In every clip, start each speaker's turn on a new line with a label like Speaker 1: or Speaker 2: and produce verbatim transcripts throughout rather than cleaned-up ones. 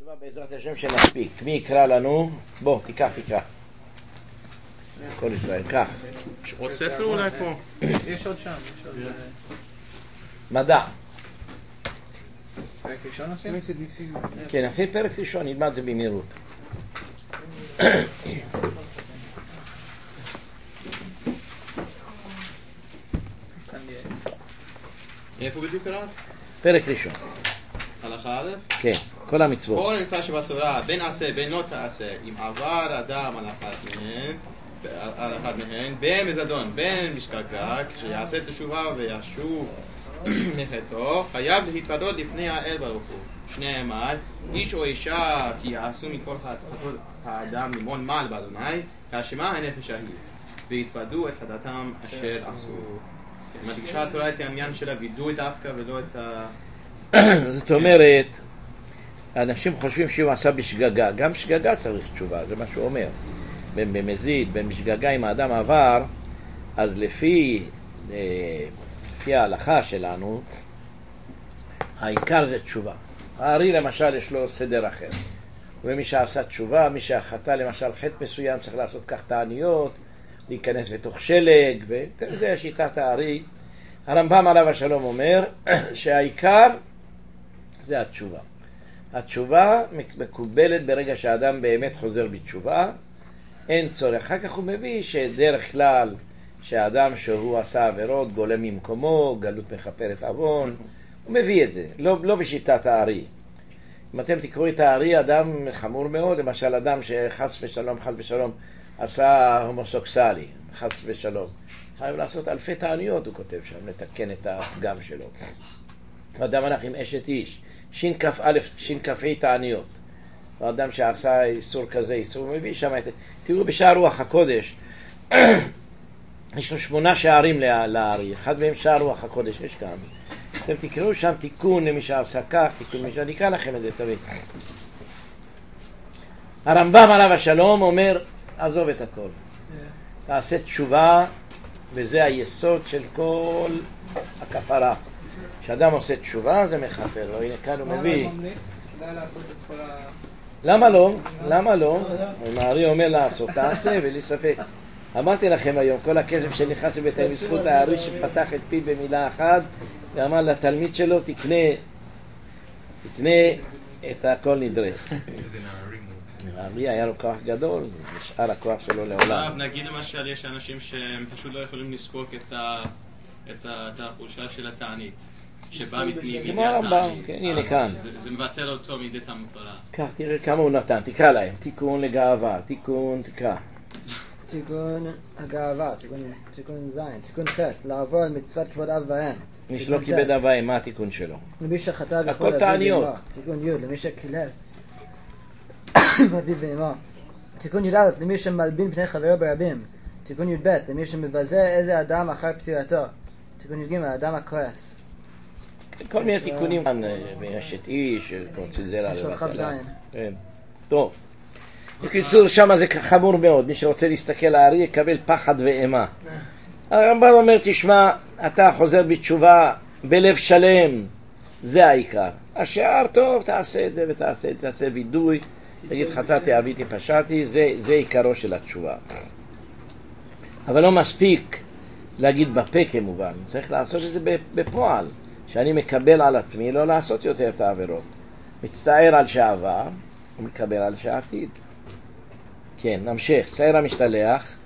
Speaker 1: תשובה בעזרת השם שנספיק. מי יקרא לנו? בוא, תיקח, תקרא. כל ישראל, קח.
Speaker 2: יש עוד ספר אולי פה?
Speaker 3: יש עוד שם, יש עוד...
Speaker 1: מדע.
Speaker 3: פרק ראשון עושים?
Speaker 1: כן, אחרי פרק ראשון, נלמד את זה במהירות.
Speaker 2: איפה בדיוק קראת?
Speaker 1: פרק ראשון.
Speaker 2: הלכה א'?
Speaker 1: כן, כל המצוות.
Speaker 2: כל המצווה שבתורה, בין עשה, בין לא תעשה, אם עבר אדם על אחת מהן, על אחת מהן, בין מזדון, בין משגגג, כשיעשה תשובה וישוב מחטאו, חייב להתוודות לפני האל ברוך הוא. שנאמר, איש או אישה כי יעשו מכל חטאות האדם ממון מעל באדוני, כאשמה הנפש ההיא, והתוודו את חטאתם אשר עשו. מדגישה התורה את העניין של הווידוי דווקא ולא את ה...
Speaker 1: זאת אומרת, אנשים חושבים שהוא עשה בשגגה, גם בשגגה צריך תשובה, זה מה שהוא אומר. בין במזיד, בין בשגגה, אם האדם עבר, אז לפי, לפי ההלכה שלנו, העיקר זה תשובה. הארי למשל יש לו סדר אחר. ומי שעשה תשובה, מי שהחטא למשל חטא מסוים, צריך לעשות כך תעניות, להיכנס בתוך שלג, וזה שיטת הארי. הרמב"ם עליו השלום אומר שהעיקר זה התשובה. התשובה מקובלת ברגע שהאדם באמת חוזר בתשובה, אין צורך. אחר כך הוא מביא שדרך כלל שהאדם שהוא עשה עבירות גולם ממקומו, גלות מכפרת עוון, הוא מביא את זה, לא, לא בשיטת הארי. אם אתם תקראו את הארי, אדם חמור מאוד, למשל אדם שחס ושלום, חס ושלום, עשה הומוסקסואלי, חס ושלום. חייב לעשות אלפי תעניות, הוא כותב שם, לתקן את הפגם שלו. אדם הלך עם אשת איש, שין כף א', שין כף א' תעניות. האדם שעשה איסור כזה, איסור, הוא מביא שם את... תראו בשער רוח הקודש, יש לו שמונה שערים לארי, אחד מהם שער רוח הקודש, יש כאן. אתם תקראו שם תיקון למי שעשה כך, תיקון למי שאני אקרא לכם את זה תמיד. הרמב"ם עליו השלום אומר, עזוב את הכל. תעשה תשובה, וזה היסוד של כל הכפרה. כשאדם עושה תשובה, זה מכפר לו. הנה כאן הוא מביא. למה לא? למה לא? הארי אומר לעשות, תעשה, ולי ספק. אמרתי לכם היום, כל הכסף שנכנס לבית בזכות הארי שפתח את פיו במילה אחת, ואמר לתלמיד שלו, תקנה, תקנה את הכל נדרה. הארי היה לו כוח גדול, נשאר הכוח שלו לעולם.
Speaker 2: נגיד למשל, יש אנשים שהם פשוט לא יכולים לספוק את החולשה של התענית, שבא מתמיד.
Speaker 1: כמו הרמב"ם, כן, הנה כאן.
Speaker 2: זה מבטל אותו מדי המטרה.
Speaker 1: כך, תראה כמה הוא נתן, תקרא להם. תיקון לגאווה, תיקון, תקרא.
Speaker 4: תיקון הגאווה, תיקון זין, תיקון ח' לעבור על מצוות כבוד אב ואם.
Speaker 1: מי שלא כיבד אב ואם, מה התיקון שלו?
Speaker 4: למי שחטא בכל
Speaker 1: הכל תעניות.
Speaker 4: תיקון י' למי שקילל ואביו ואמו. תיקון י"א למי שמלבין פני חברו ברבים. תיקון י"ב למי שמבזה איזה אדם אחר פצירתו. תיקון י"ג האדם הכועס.
Speaker 1: כל מיני תיקונים כאן, וישת איש, קונציזרה לבטלה. טוב. בקיצור, שם זה חמור מאוד. מי שרוצה להסתכל על הארי יקבל פחד ואימה. הרמב"ם אומר, תשמע, אתה חוזר בתשובה בלב שלם, זה העיקר. השאר טוב, תעשה את זה ותעשה את זה, תעשה וידוי, תגיד חטאתי, עוויתי, פשעתי, זה, זה עיקרו של התשובה. אבל לא מספיק להגיד בפה כמובן, צריך לעשות את זה בפועל, שאני מקבל על עצמי לא לעשות יותר את העבירות. מצטער על שעבר ומקבל על שעתיד. כן, נמשיך. שעיר המשתלח.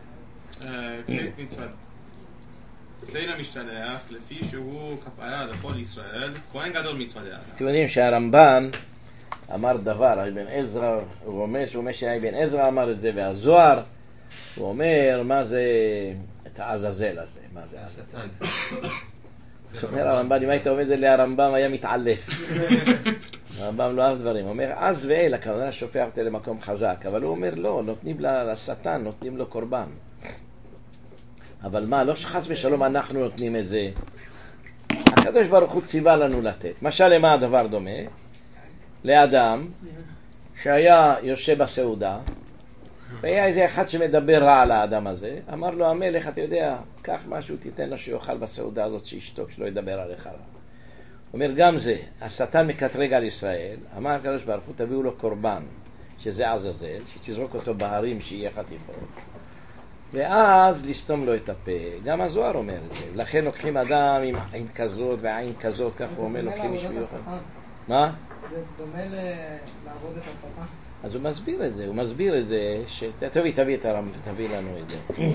Speaker 2: שעיר המשתלח, לפי שהוא כפרה לכל ישראל, כהן גדול מתוודע.
Speaker 1: אתם יודעים שהרמב"ן אמר דבר, אבן עזרא, הוא אומר, הוא אומר שאבן עזרא אמר את זה, והזוהר, הוא אומר, מה זה את העזאזל הזה, מה זה השטן. זאת אומרת, הרמב"ן, אם היית עומד להרמב"ם, היה מתעלף. הרמב"ם לא אהב דברים, הוא אומר, עז ואל, הכוונה שופע אותה למקום חזק, אבל הוא אומר, לא, נותנים לשטן, נותנים לו קורבן. אבל מה, לא שחס ושלום אנחנו נותנים את זה. הקדוש ברוך הוא ציווה לנו לתת. משל למה הדבר דומה? לאדם שהיה יושב בסעודה, והיה איזה אחד שמדבר רע על האדם הזה, אמר לו המלך, אתה יודע, קח משהו, תיתן לו שיאכל בסעודה הזאת, שישתוק, שלא ידבר עליך רע. אומר גם זה, השטן מקטרג על ישראל, אמר הקדוש ברוך הוא תביאו לו קורבן, שזה עזאזל, שתזרוק אותו בהרים שיהיה חתיכות, ואז לסתום לו את הפה. גם הזוהר אומר את זה, לכן לוקחים אדם עם עין כזאת ועין כזאת, כך הוא אומר, לוקחים משביעו. מה?
Speaker 4: זה דומה לעבוד את השטן.
Speaker 1: אז הוא מסביר את זה, הוא מסביר את זה, תביא, תביא, תביא לנו את זה.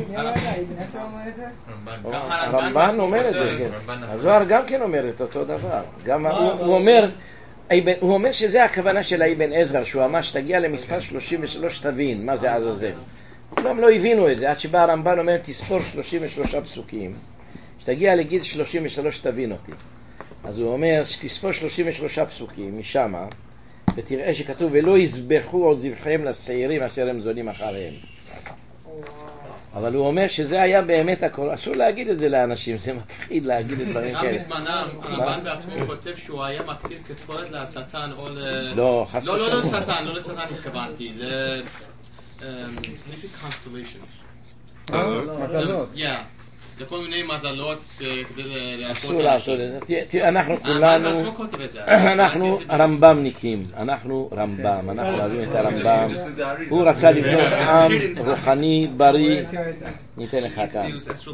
Speaker 1: הרמב"ן אומר את זה, כן. הזוהר גם כן אומר את אותו דבר. הוא אומר, הוא אומר שזה הכוונה של האבן עזרא, שהוא אמר שתגיע למספר שלושים ושלוש תבין מה זה עזאזל. כולם לא הבינו את זה, עד שבא הרמב"ן אומר תספור שלושים ושלושה פסוקים, שתגיע לגיל שלושים ושלוש תבין אותי. אז הוא אומר שתספור שלושים ושלושה פסוקים משמה, ותראה שכתוב ולא יזבחו עוד זבחיהם לשעירים אשר הם זונים אחריהם. אבל הוא אומר שזה היה באמת הכל, אסור להגיד את זה לאנשים, זה מפחיד להגיד את דברים כאלה.
Speaker 2: גם בזמנם, הרמב"ן בעצמו כותב שהוא היה מקטיר כתורת לשטן או ל...
Speaker 1: לא, חס ושלום.
Speaker 2: לא, לא לשטן, לא לשטן התכוונתי, ל... איזה constellations.
Speaker 3: מזלות.
Speaker 2: Yeah. לכל מיני מזלות כדי להפות
Speaker 1: אסור לעשות את זה. אנחנו כולנו, אנחנו רמב"מניקים, אנחנו רמב"ם, אנחנו אוהבים את הרמב"ם. הוא רצה לבנות עם רוחני, בריא. ניתן לך כאן.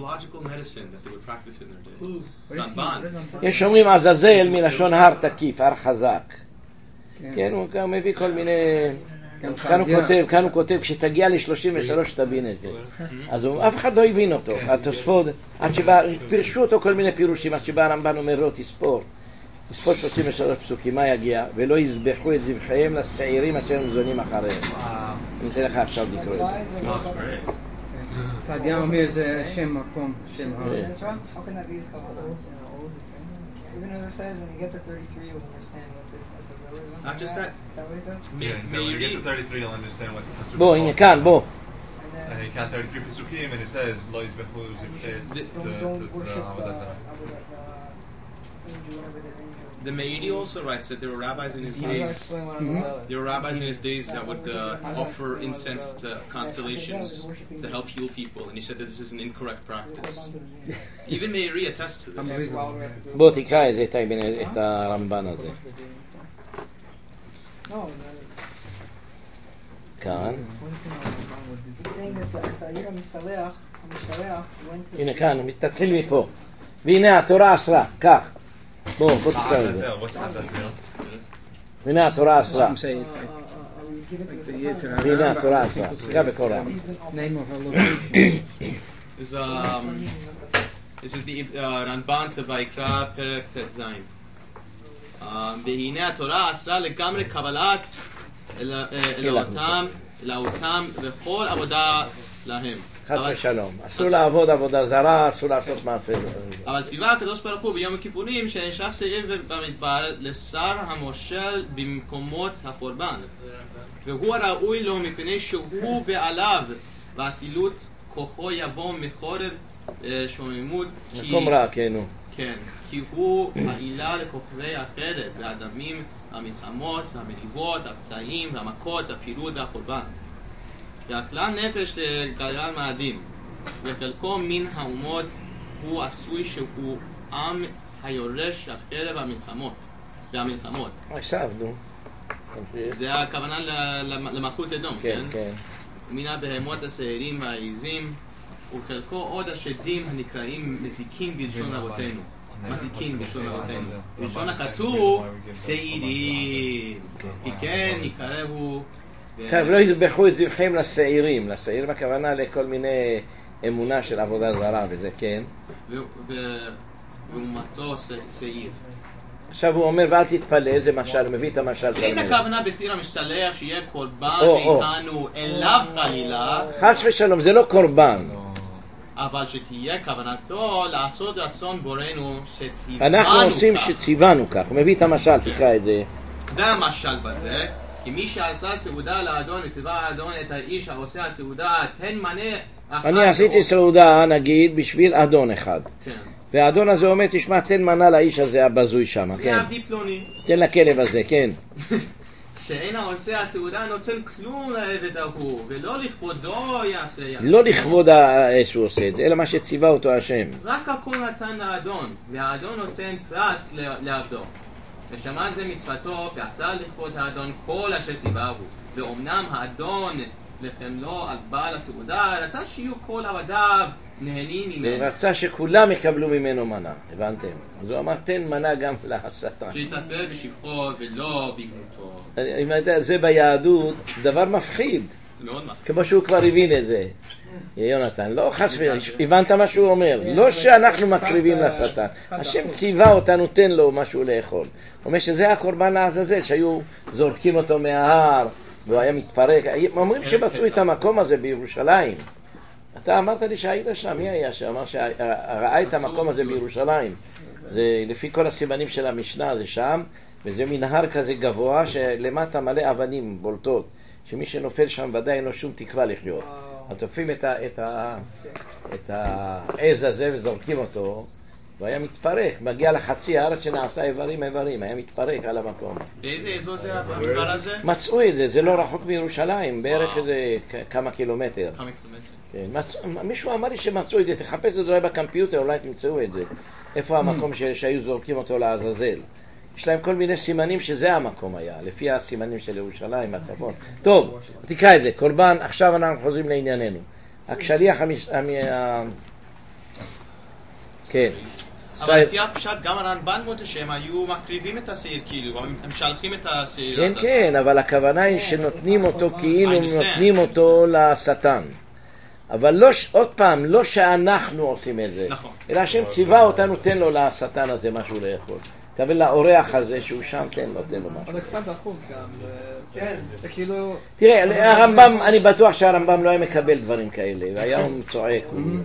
Speaker 1: יש אומרים עזאזל מלשון הר תקיף, הר חזק. כן, הוא מביא כל מיני... כאן הוא כותב, כאן הוא כותב, כשתגיע ל-שלושים ושלוש תבין את זה. אז אף אחד לא הבין אותו, התוספות, עד שבא, פירשו אותו כל מיני פירושים, עד שבא הרמב"ן אומר לו, תספור, תספור שלושים ושלוש פסוקים, מה יגיע? ולא יזבחו את זבחיהם לשעירים אשר הם זונים אחריהם. אני אתן לך עכשיו לקרוא את זה.
Speaker 3: צעדיה אומר זה שם מקום, שם הר.
Speaker 4: Even as it says, when you get to thirty-three, you'll understand what this is.
Speaker 2: Not just that.
Speaker 4: Is that what he said?
Speaker 5: Yeah, no, when you get to thirty-three, you'll understand what the pasuk is.
Speaker 1: בוא, הנה כאן, בוא.
Speaker 5: And you count thirty-three pasukim, and it says, "Lo yizbechu zivchei the
Speaker 4: Don't worship the
Speaker 5: avodah zarah."
Speaker 4: angel, whatever the angel.
Speaker 2: The Meiri also writes that there were rabbis in his
Speaker 4: I'm gonna
Speaker 2: days.
Speaker 4: explain what I'm about.
Speaker 2: There were rabbis in his days that would uh, offer incense to constellations to help heal people, and he said that this is an incorrect practice. Even Meiri attests to this.
Speaker 1: בוא תקרא את זה, את האבן- את הרמב"ן הזה.
Speaker 4: No,
Speaker 1: כאן.
Speaker 4: he's saying that the Asayir HaMisaleach, HaMishalech went to...
Speaker 1: הנה כאן, תתחיל מפה. והנה התורה אסרה, כך. בוא, בוא תקרא את זה.
Speaker 5: Azazel, what's Azazel?
Speaker 1: והנה התורה אסרה.
Speaker 3: Some say it's
Speaker 4: Uh, uh, uh, we give it to the
Speaker 3: the
Speaker 4: Satan.
Speaker 3: Yetzer
Speaker 1: והנה
Speaker 3: Hara.
Speaker 1: התורה אסרה. תקרא בקול רם.
Speaker 4: He's been offered.
Speaker 3: Name of a location.
Speaker 2: Is, um, this is the uh, Ranban to Vaikra Perek Tet Zayin. Um, והנה התורה אסרה לגמרי קבלת אל- אלוהותם, אלוהותם וכל עבודה להם.
Speaker 1: חס
Speaker 2: אבל-
Speaker 1: ושלום. אסור לעבוד עבודה זרה, אסור לעשות מעשה.
Speaker 2: אבל ציווה הקדוש ברוך הוא ביום הכיפורים שנשלח שעיר במדבר לשר המושל במקומות הקורבן, והוא הראוי לו מפני שהוא בעליו והסילות כוחו יבוא מחורב אה, שוממות, כי-
Speaker 1: מקום רע, כן, נו.
Speaker 2: כן, כי הוא העילה לכוכבי החרב והדמים, המלחמות והמריבות, הפצעים והמכות, הפירוד והחורבן. והכלל נפש לגלגל מאדים, וחלקו מן האומות הוא עשוי שהוא עם היורש החרב והמלחמות. והמלחמות.
Speaker 1: עכשיו, נו.
Speaker 2: זה הכוונה ל- ל- למלכות אדום,
Speaker 1: כן,
Speaker 2: כן?
Speaker 1: כן.
Speaker 2: מן הבהמות השעירים והעיזים, וחלקו עוד השדים הנקראים מזיקים בלשון רבותינו. מזיקים בלשון רבותינו. בלשון הכתוב, שעירים. כי כן יקרבו...
Speaker 1: טוב, לא יזבחו את זבחיהם לשעירים. לשעירים הכוונה לכל מיני אמונה של עבודה זרה וזה, כן.
Speaker 2: ו- ו- ואומתו ש- שעיר.
Speaker 1: עכשיו הוא אומר, ואל תתפלא, זה משל, הוא מביא את המשל של
Speaker 2: אין
Speaker 1: המלך.
Speaker 2: הכוונה בסיר המשתלח שיהיה קורבן
Speaker 1: או, או.
Speaker 2: מאיתנו אליו חלילה,
Speaker 1: חס ושלום, זה לא קורבן.
Speaker 2: אבל שתהיה כוונתו לעשות רצון בורנו שציוונו
Speaker 1: אנחנו עושים
Speaker 2: כך.
Speaker 1: שציוונו כך. הוא מביא את המשל, תקרא את זה.
Speaker 2: והמשל בזה, כי מי שעשה סעודה לאדון וציווה האדון את האיש העושה הסעודה, תן מנה אחת.
Speaker 1: אני עשיתי סעודה, נגיד, בשביל אדון אחד.
Speaker 2: כן.
Speaker 1: והאדון הזה אומר, תשמע, תן מנה לאיש הזה הבזוי שם, כן.
Speaker 2: לעבדי פלוני.
Speaker 1: תן לכלב הזה, כן.
Speaker 2: שאין העושה הסעודה נותן כלום לעבד ההוא, ולא לכבודו יעשה יעשה.
Speaker 1: לא לכבוד האש הוא עושה את זה, אלא מה שציווה אותו השם.
Speaker 2: רק הכל נתן לאדון, והאדון נותן פרס לעבדו. ושמע זה מצוותו, ועשה לכבוד האדון כל אשר ציווהו. ואומנם האדון לחמלו על בעל הסעודה, רצה שיהיו כל עבדיו נהנים ממנו.
Speaker 1: הוא רצה שכולם יקבלו ממנו מנה, הבנתם? אז הוא אמר, תן מנה גם לשטן.
Speaker 2: שיספר בשבחו ולא בגנותו.
Speaker 1: אם אתה, זה ביהדות דבר מפחיד.
Speaker 2: זה מאוד מפחיד.
Speaker 1: כמו שהוא כבר הבין את זה. יונתן, לא חס וחלילה, הבנת מה שהוא אומר? לא שאנחנו מקריבים לשטן. השם ציווה אותנו, תן לו משהו לאכול. הוא אומר שזה הקורבן לעזאזל, שהיו זורקים אותו מההר, והוא היה מתפרק. אומרים שמצאו את המקום הזה בירושלים. אתה אמרת לי שהיית שם, מי היה שאמר שראה את המקום הזה בירושלים? זה לפי כל הסימנים של המשנה, זה שם, וזה מנהר כזה גבוה שלמטה מלא אבנים בולטות, שמי שנופל שם ודאי אין לו שום תקווה לחיות. אז תופעים את, ה, את, ה, את העז הזה וזורקים אותו, והיה מתפרק, מגיע לחצי הארץ שנעשה איברים איברים, היה מתפרק על המקום.
Speaker 2: באיזה אזור זה המפעל הזה?
Speaker 1: מצאו את זה, זה לא רחוק מירושלים, בערך איזה כמה קילומטר.
Speaker 2: כמה קילומטר?
Speaker 1: כן, מצ... מישהו אמר לי שמצאו את זה, תחפש את זה אולי בקמפיוטר, אולי תמצאו את זה. איפה המקום ש... שהיו זורקים אותו לעזאזל. יש להם כל מיני סימנים שזה המקום היה, לפי הסימנים של ירושלים, הצפון. טוב, תקרא את זה, קורבן, עכשיו אנחנו חוזרים לענייננו. הכשליח המש... המ... כן.
Speaker 2: אבל לפי הפשט גם הרמב"ן מודה שהם היו מקריבים את השעיר כאילו, הם משלחים את השעיר.
Speaker 1: כן, כן, אבל הכוונה היא שנותנים אותו כאילו נותנים אותו לשטן. אבל לא, עוד פעם, לא שאנחנו עושים את זה, נכון. אלא השם ציווה אותנו, תן לו לשטן הזה משהו לאכול. תבין לאורח הזה שהוא שם, תן לו, תן לו משהו.
Speaker 3: אבל קצת דחוף גם, כן, זה כאילו...
Speaker 1: תראה, הרמב"ם, אני בטוח שהרמב"ם לא היה מקבל דברים כאלה, והיה הוא צועק.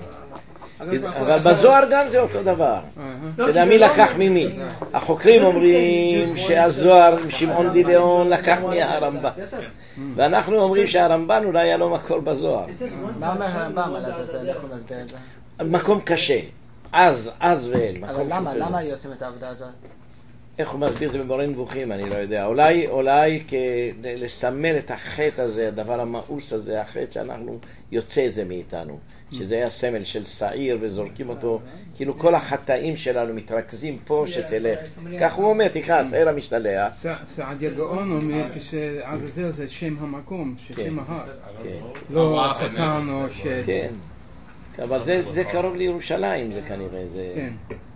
Speaker 1: אבל בזוהר גם זה אותו דבר. שדע מי לקח ממי. החוקרים אומרים שהזוהר, שמעון דיליון, לקח מהרמב"ם. ואנחנו אומרים שהרמב"ן אולי היה לו מקור בזוהר.
Speaker 4: מה אומר הרמב"ם על זה? איך הוא מסביר את זה?
Speaker 1: מקום קשה. אז, אז ואל.
Speaker 4: אבל למה? למה היו עושים את העבודה הזאת?
Speaker 1: איך הוא מסביר את זה במורה נבוכים, אני לא יודע. אולי, אולי כדי לסמל את החטא הזה, הדבר המאוס הזה, החטא שאנחנו יוצא את זה מאיתנו. שזה היה סמל של שעיר וזורקים אותו, כאילו כל החטאים שלנו מתרכזים פה שתלך. כך הוא אומר, תקרא, שעיר המשתלח.
Speaker 3: סעדיה גאון אומר שעזאזל זה שם המקום, שם ההר.
Speaker 1: כן.
Speaker 3: לא השטן או ש...
Speaker 1: כן. אבל זה קרוב לירושלים, זה כנראה.
Speaker 3: כן.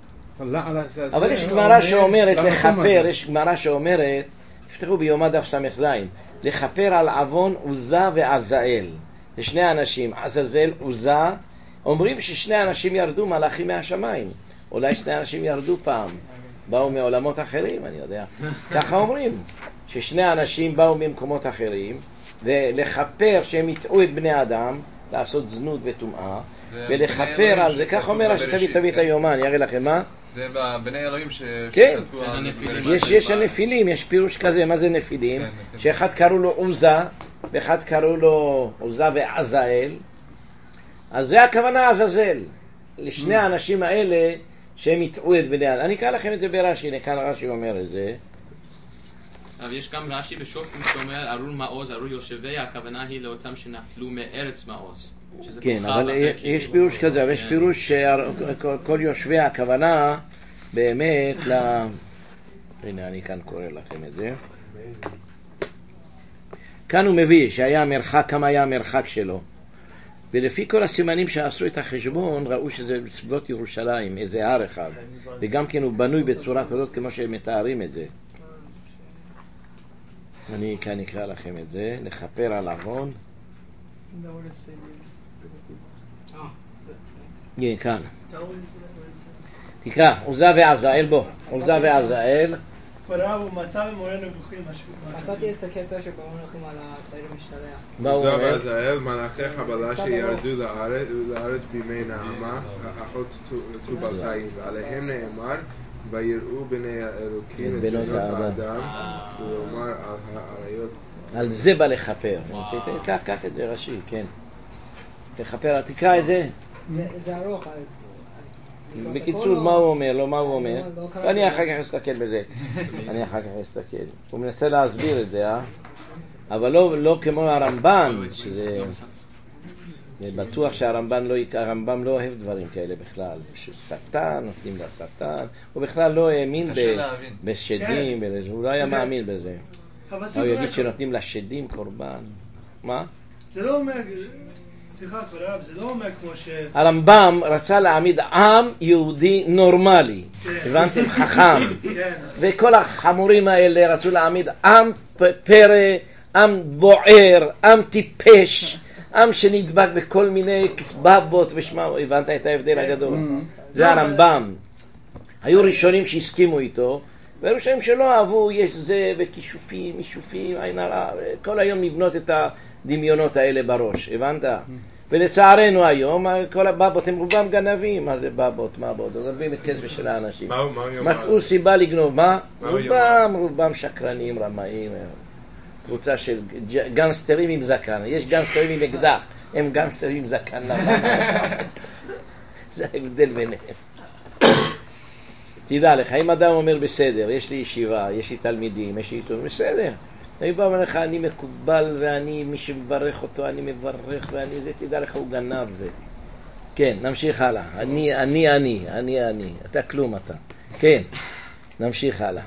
Speaker 1: אבל יש גמרא שאומרת לחפר, יש גמרא שאומרת, תפתחו ביומא דף סמך זין, לחפר על עוון עוזה ועזאל. זה שני אנשים, עזאזל, עוזה, אומרים ששני אנשים ירדו מלאכים מהשמיים. אולי שני אנשים ירדו פעם, באו מעולמות אחרים, אני יודע. ככה אומרים, ששני אנשים באו ממקומות אחרים, ולחפר שהם יטעו את בני אדם, לעשות זנות וטומאה, ולחפר על זה, כך אומר שתביא תביא את היומן, אני אראה לכם מה?
Speaker 5: זה בבני אלוהים ש...
Speaker 1: כן, יש הנפילים, יש פירוש כזה, מה זה נפילים? שאחד קראו לו עוזה, ואחד קראו לו עוזה ועזאל, אז זה הכוונה עזאזל, לשני האנשים האלה שהם יטעו את בני אדם. אני אקרא לכם את זה ברש"י, הנה כאן רש"י אומר את זה.
Speaker 2: אבל יש גם רש"י בשופטים שאומר ארור מעוז, ארור יושבי, הכוונה היא לאותם שנפלו מארץ מעוז.
Speaker 1: כן, אבל יש פירוש כזה, אבל יש פירוש שכל יושבי הכוונה באמת ל... הנה אני כאן קורא לכם את זה. כאן הוא מביא שהיה המרחק, כמה היה המרחק שלו, ולפי כל הסימנים שעשו את החשבון ראו שזה בסביבות ירושלים, איזה הר אחד, וגם כן הוא בנוי בצורה כזאת כמו שהם מתארים את זה. אני כאן אקרא לכם את זה, לכפר על עוון. כן, כאן. תקרא, עוזה ועזאל, בוא, עוזה ועזאל.
Speaker 6: פרעה הוא מצא במורה נבוכים משהו.
Speaker 7: מצאתי את הקטע שקוראים לכם על השעיר המשתלח.
Speaker 1: עוזה
Speaker 8: ועזאל, מלאכי חבלה שירדו לארץ בימי נעמה, אחות תובל חיים, ועליהם נאמר, ויראו בני האלוקים את בנות האדם, ולומר על האריות.
Speaker 1: על זה בא לכפר. קח את זה ראשי, כן. לכפר, תקרא את זה.
Speaker 7: זה ארוך.
Speaker 1: בקיצור, מה הוא אומר? לא, מה הוא אומר? אני אחר כך אסתכל בזה. אני אחר כך אסתכל. הוא מנסה להסביר את זה, אה? אבל לא כמו הרמב"ן, שזה... בטוח שהרמב"ן לא, הרמב"ם לא אוהב דברים כאלה בכלל. ששטן, נותנים לשטן. הוא בכלל לא האמין בשדים, הוא לא היה מאמין בזה. הוא יגיד שנותנים לשדים קורבן. מה?
Speaker 6: זה לא אומר... סליחה, כבוד הרב, זה לא אומר כמו ש...
Speaker 1: הרמב"ם רצה להעמיד עם יהודי נורמלי, הבנתם? חכם. וכל החמורים האלה רצו להעמיד עם פרא, עם בוער, עם טיפש, עם שנדבק בכל מיני כסבבות ושמה, הבנת את ההבדל הגדול? זה הרמב"ם. היו ראשונים שהסכימו איתו, והיו ראשונים שלא אהבו, יש זה וכישופים, מישופים, עין הרע, כל היום לבנות את הדמיונות האלה בראש, הבנת? ולצערנו היום, כל הבבות הם רובם גנבים. מה זה בבות? מה בבות? גנבים את כסף של האנשים. מצאו סיבה לגנוב. מה? רובם, רובם שקרנים, רמאים. קבוצה של גנסטרים עם זקן. יש גנסטרים עם אקדח, הם גנסטרים עם זקן. זה ההבדל ביניהם. תדע לך, אם אדם אומר בסדר, יש לי ישיבה, יש לי תלמידים, יש לי עיתון, בסדר. אני בא ואומר לך, אני מקובל ואני, מי שמברך אותו, אני מברך ואני, זה תדע לך, הוא גנב זה. כן, נמשיך הלאה. אני, אני, אני, אני, אני. אתה כלום אתה. כן, נמשיך הלאה.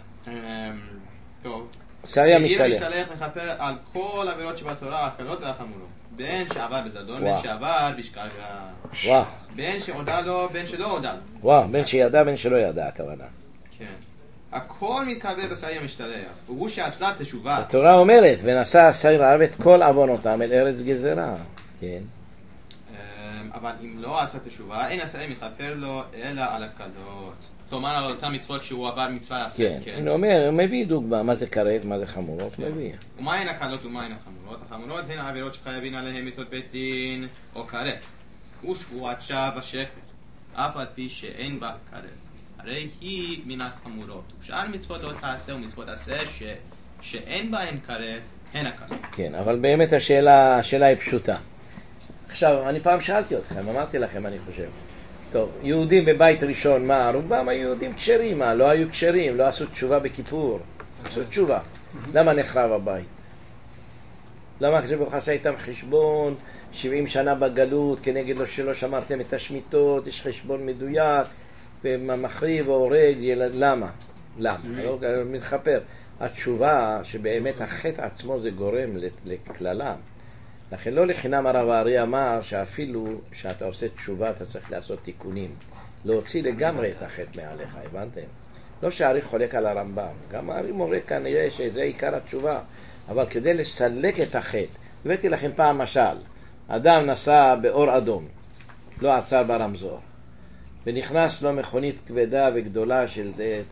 Speaker 2: טוב.
Speaker 1: שעיר משתלח
Speaker 2: מכפר על כל העבירות שבתורה, הקלות והחמורות. בין שעבר בזדון, בין שעבר בשגגה.
Speaker 1: וואו.
Speaker 2: בין שהודע לו, בין שלא הודע לו.
Speaker 1: וואו, בין שידע, בין שלא ידע, הכוונה.
Speaker 2: כן. הכל מתקבל בשעיר המשתלח, והוא שעשה תשובה.
Speaker 1: התורה אומרת, ונשא השעיר הערב את כל עוונותם אל ארץ גזרה. כן.
Speaker 2: אבל אם לא עשה תשובה, אין השעיר מכפר לו אלא על הקלות. כלומר, על אותם מצוות שהוא עבר מצווה לעשות.
Speaker 1: כן, אני אומר, הוא מביא דוגמה, מה זה כרת, מה זה חמורות, מביא.
Speaker 2: ומהן הקלות ומהן החמורות? החמורות הן העבירות שחייבים עליהן מיתות בית דין או כרת. ושבועת שווא ושקר, אף על פי שאין בה כרת. הרי היא מן החמורות. ושאר מצוות לא תעשה ומצוות עשה ש... שאין בהן כרת, הן הקלות.
Speaker 1: כן, אבל באמת השאלה, השאלה היא פשוטה. עכשיו, אני פעם שאלתי אתכם, אמרתי לכם, אני חושב. טוב, יהודים בבית ראשון, מה? רובם היו יהודים כשרים, מה? לא היו כשרים, לא עשו תשובה בכיפור. עשו תשובה. למה נחרב הבית? למה כשברוך עשה איתם חשבון, שבעים שנה בגלות, כנגד לו שלא שמרתם את השמיטות, יש חשבון מדויק, ומחריב או הורג, ילד, למה? למה? לא, מתחפר. התשובה שבאמת החטא עצמו זה גורם לכללה. לכן לא לחינם הרב הארי אמר שאפילו שאתה עושה תשובה אתה צריך לעשות תיקונים. להוציא לגמרי את החטא מעליך, הבנתם? לא שהארי חולק על הרמב"ם. גם הארי מורה כנראה שזה עיקר התשובה. אבל כדי לסלק את החטא, הבאתי לכם פעם משל. אדם נסע באור אדום, לא עצר ברמזור. ונכנס לו מכונית כבדה וגדולה של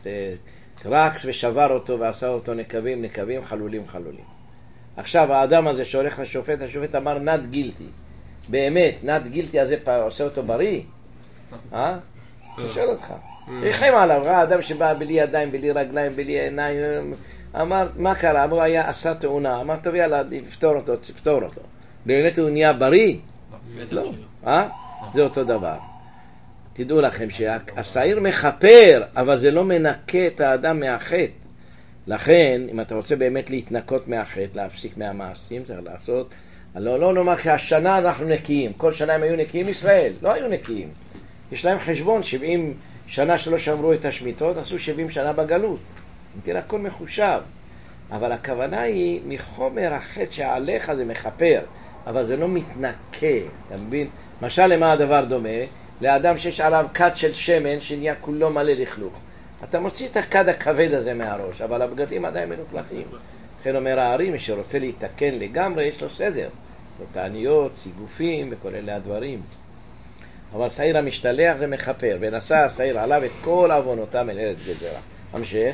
Speaker 1: טרקס ושבר אותו ועשה אותו נקבים, נקבים, חלולים, חלולים. עכשיו האדם הזה שהולך לשופט, השופט אמר נת גילטי. באמת, נת גילטי הזה עושה אותו בריא? אה? אני שואל אותך. ריחם עליו, ראה אדם שבא בלי ידיים, בלי רגליים, בלי עיניים. אמר, מה קרה? אמרו, היה עשה תאונה. אמר, טוב, יאללה, תפתור אותו, תפתור אותו. באמת הוא נהיה בריא? לא. אה? זה אותו דבר. תדעו לכם שהשעיר מכפר, אבל זה לא מנקה את האדם מהחטא. לכן, אם אתה רוצה באמת להתנקות מהחטא, להפסיק מהמעשים, צריך לעשות, לא, לא נאמר שהשנה אנחנו נקיים. כל שנה הם היו נקיים ישראל, לא היו נקיים. יש להם חשבון, שבעים שנה שלא שמרו את השמיטות, עשו שבעים שנה בגלות. נתן הכל מחושב. אבל הכוונה היא, מחומר החטא שעליך זה מחפר, אבל זה לא מתנקה, אתה מבין? משל למה הדבר דומה? לאדם שיש עליו כד של שמן שנהיה כולו מלא לכלוך. אתה מוציא את הכד הכבד הזה מהראש, אבל הבגדים עדיין מלוכלכים. לכן אומר הארי, מי שרוצה להתקן לגמרי, יש לו סדר. לו תעניות, סיגופים וכל אלה הדברים. אבל שעיר המשתלח זה מחפר, ונשא השעיר עליו את כל עוונותם אל ארץ גזרה. המשך.